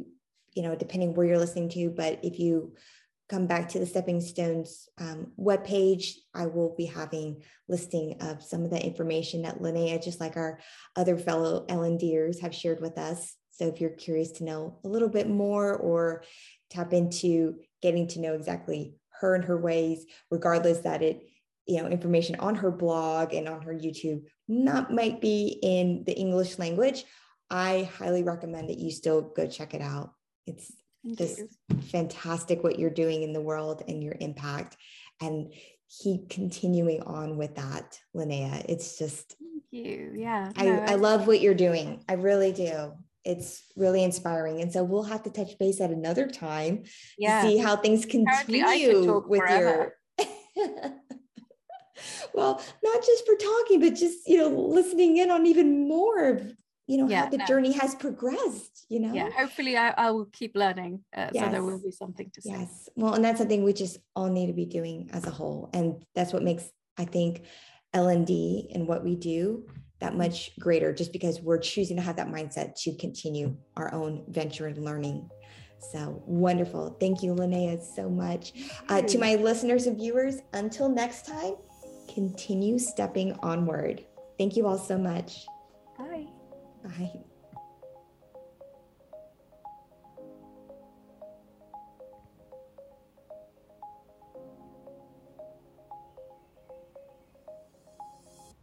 Speaker 1: you know, depending where you're listening to, but if you come back to the Stepping Stones um, webpage, I will be having listing of some of the information that Linnea, just like our other fellow L and Ders, have shared with us. So if you're curious to know a little bit more or tap into getting to know exactly her and her ways, regardless that it, you know, information on her blog and on her YouTube not might be in the English language, I highly recommend that you still go check it out. It's
Speaker 2: Thank
Speaker 1: just
Speaker 2: you.
Speaker 1: fantastic what you're doing in the world and your impact, and keep continuing on with that, Linnea. It's just,
Speaker 2: Thank you. Yeah.
Speaker 1: I,
Speaker 2: No,
Speaker 1: I love what you're doing. I really do. It's really inspiring. And so we'll have to touch base at another time
Speaker 2: yeah.
Speaker 1: to see how things
Speaker 2: Apparently I could
Speaker 1: continue
Speaker 2: talk
Speaker 1: with
Speaker 2: forever.
Speaker 1: your well, not just for talking, but just, you know, listening in on even more of, you know,
Speaker 2: Yeah,
Speaker 1: how the
Speaker 2: no.
Speaker 1: journey has progressed, you know?
Speaker 2: Yeah, hopefully I, I will keep learning. Uh,
Speaker 1: Yes.
Speaker 2: So there will be something to say.
Speaker 1: Yes. Well, and that's something we just all need to be doing as a whole. And that's what makes, I think, L and D and what we do that much greater, just because we're choosing to have that mindset to continue our own venture and learning. So wonderful. Thank you, Linnea, so much. Uh, to my listeners and viewers, until next time, continue stepping onward. Thank you all so much.
Speaker 2: Bye.
Speaker 1: Bye.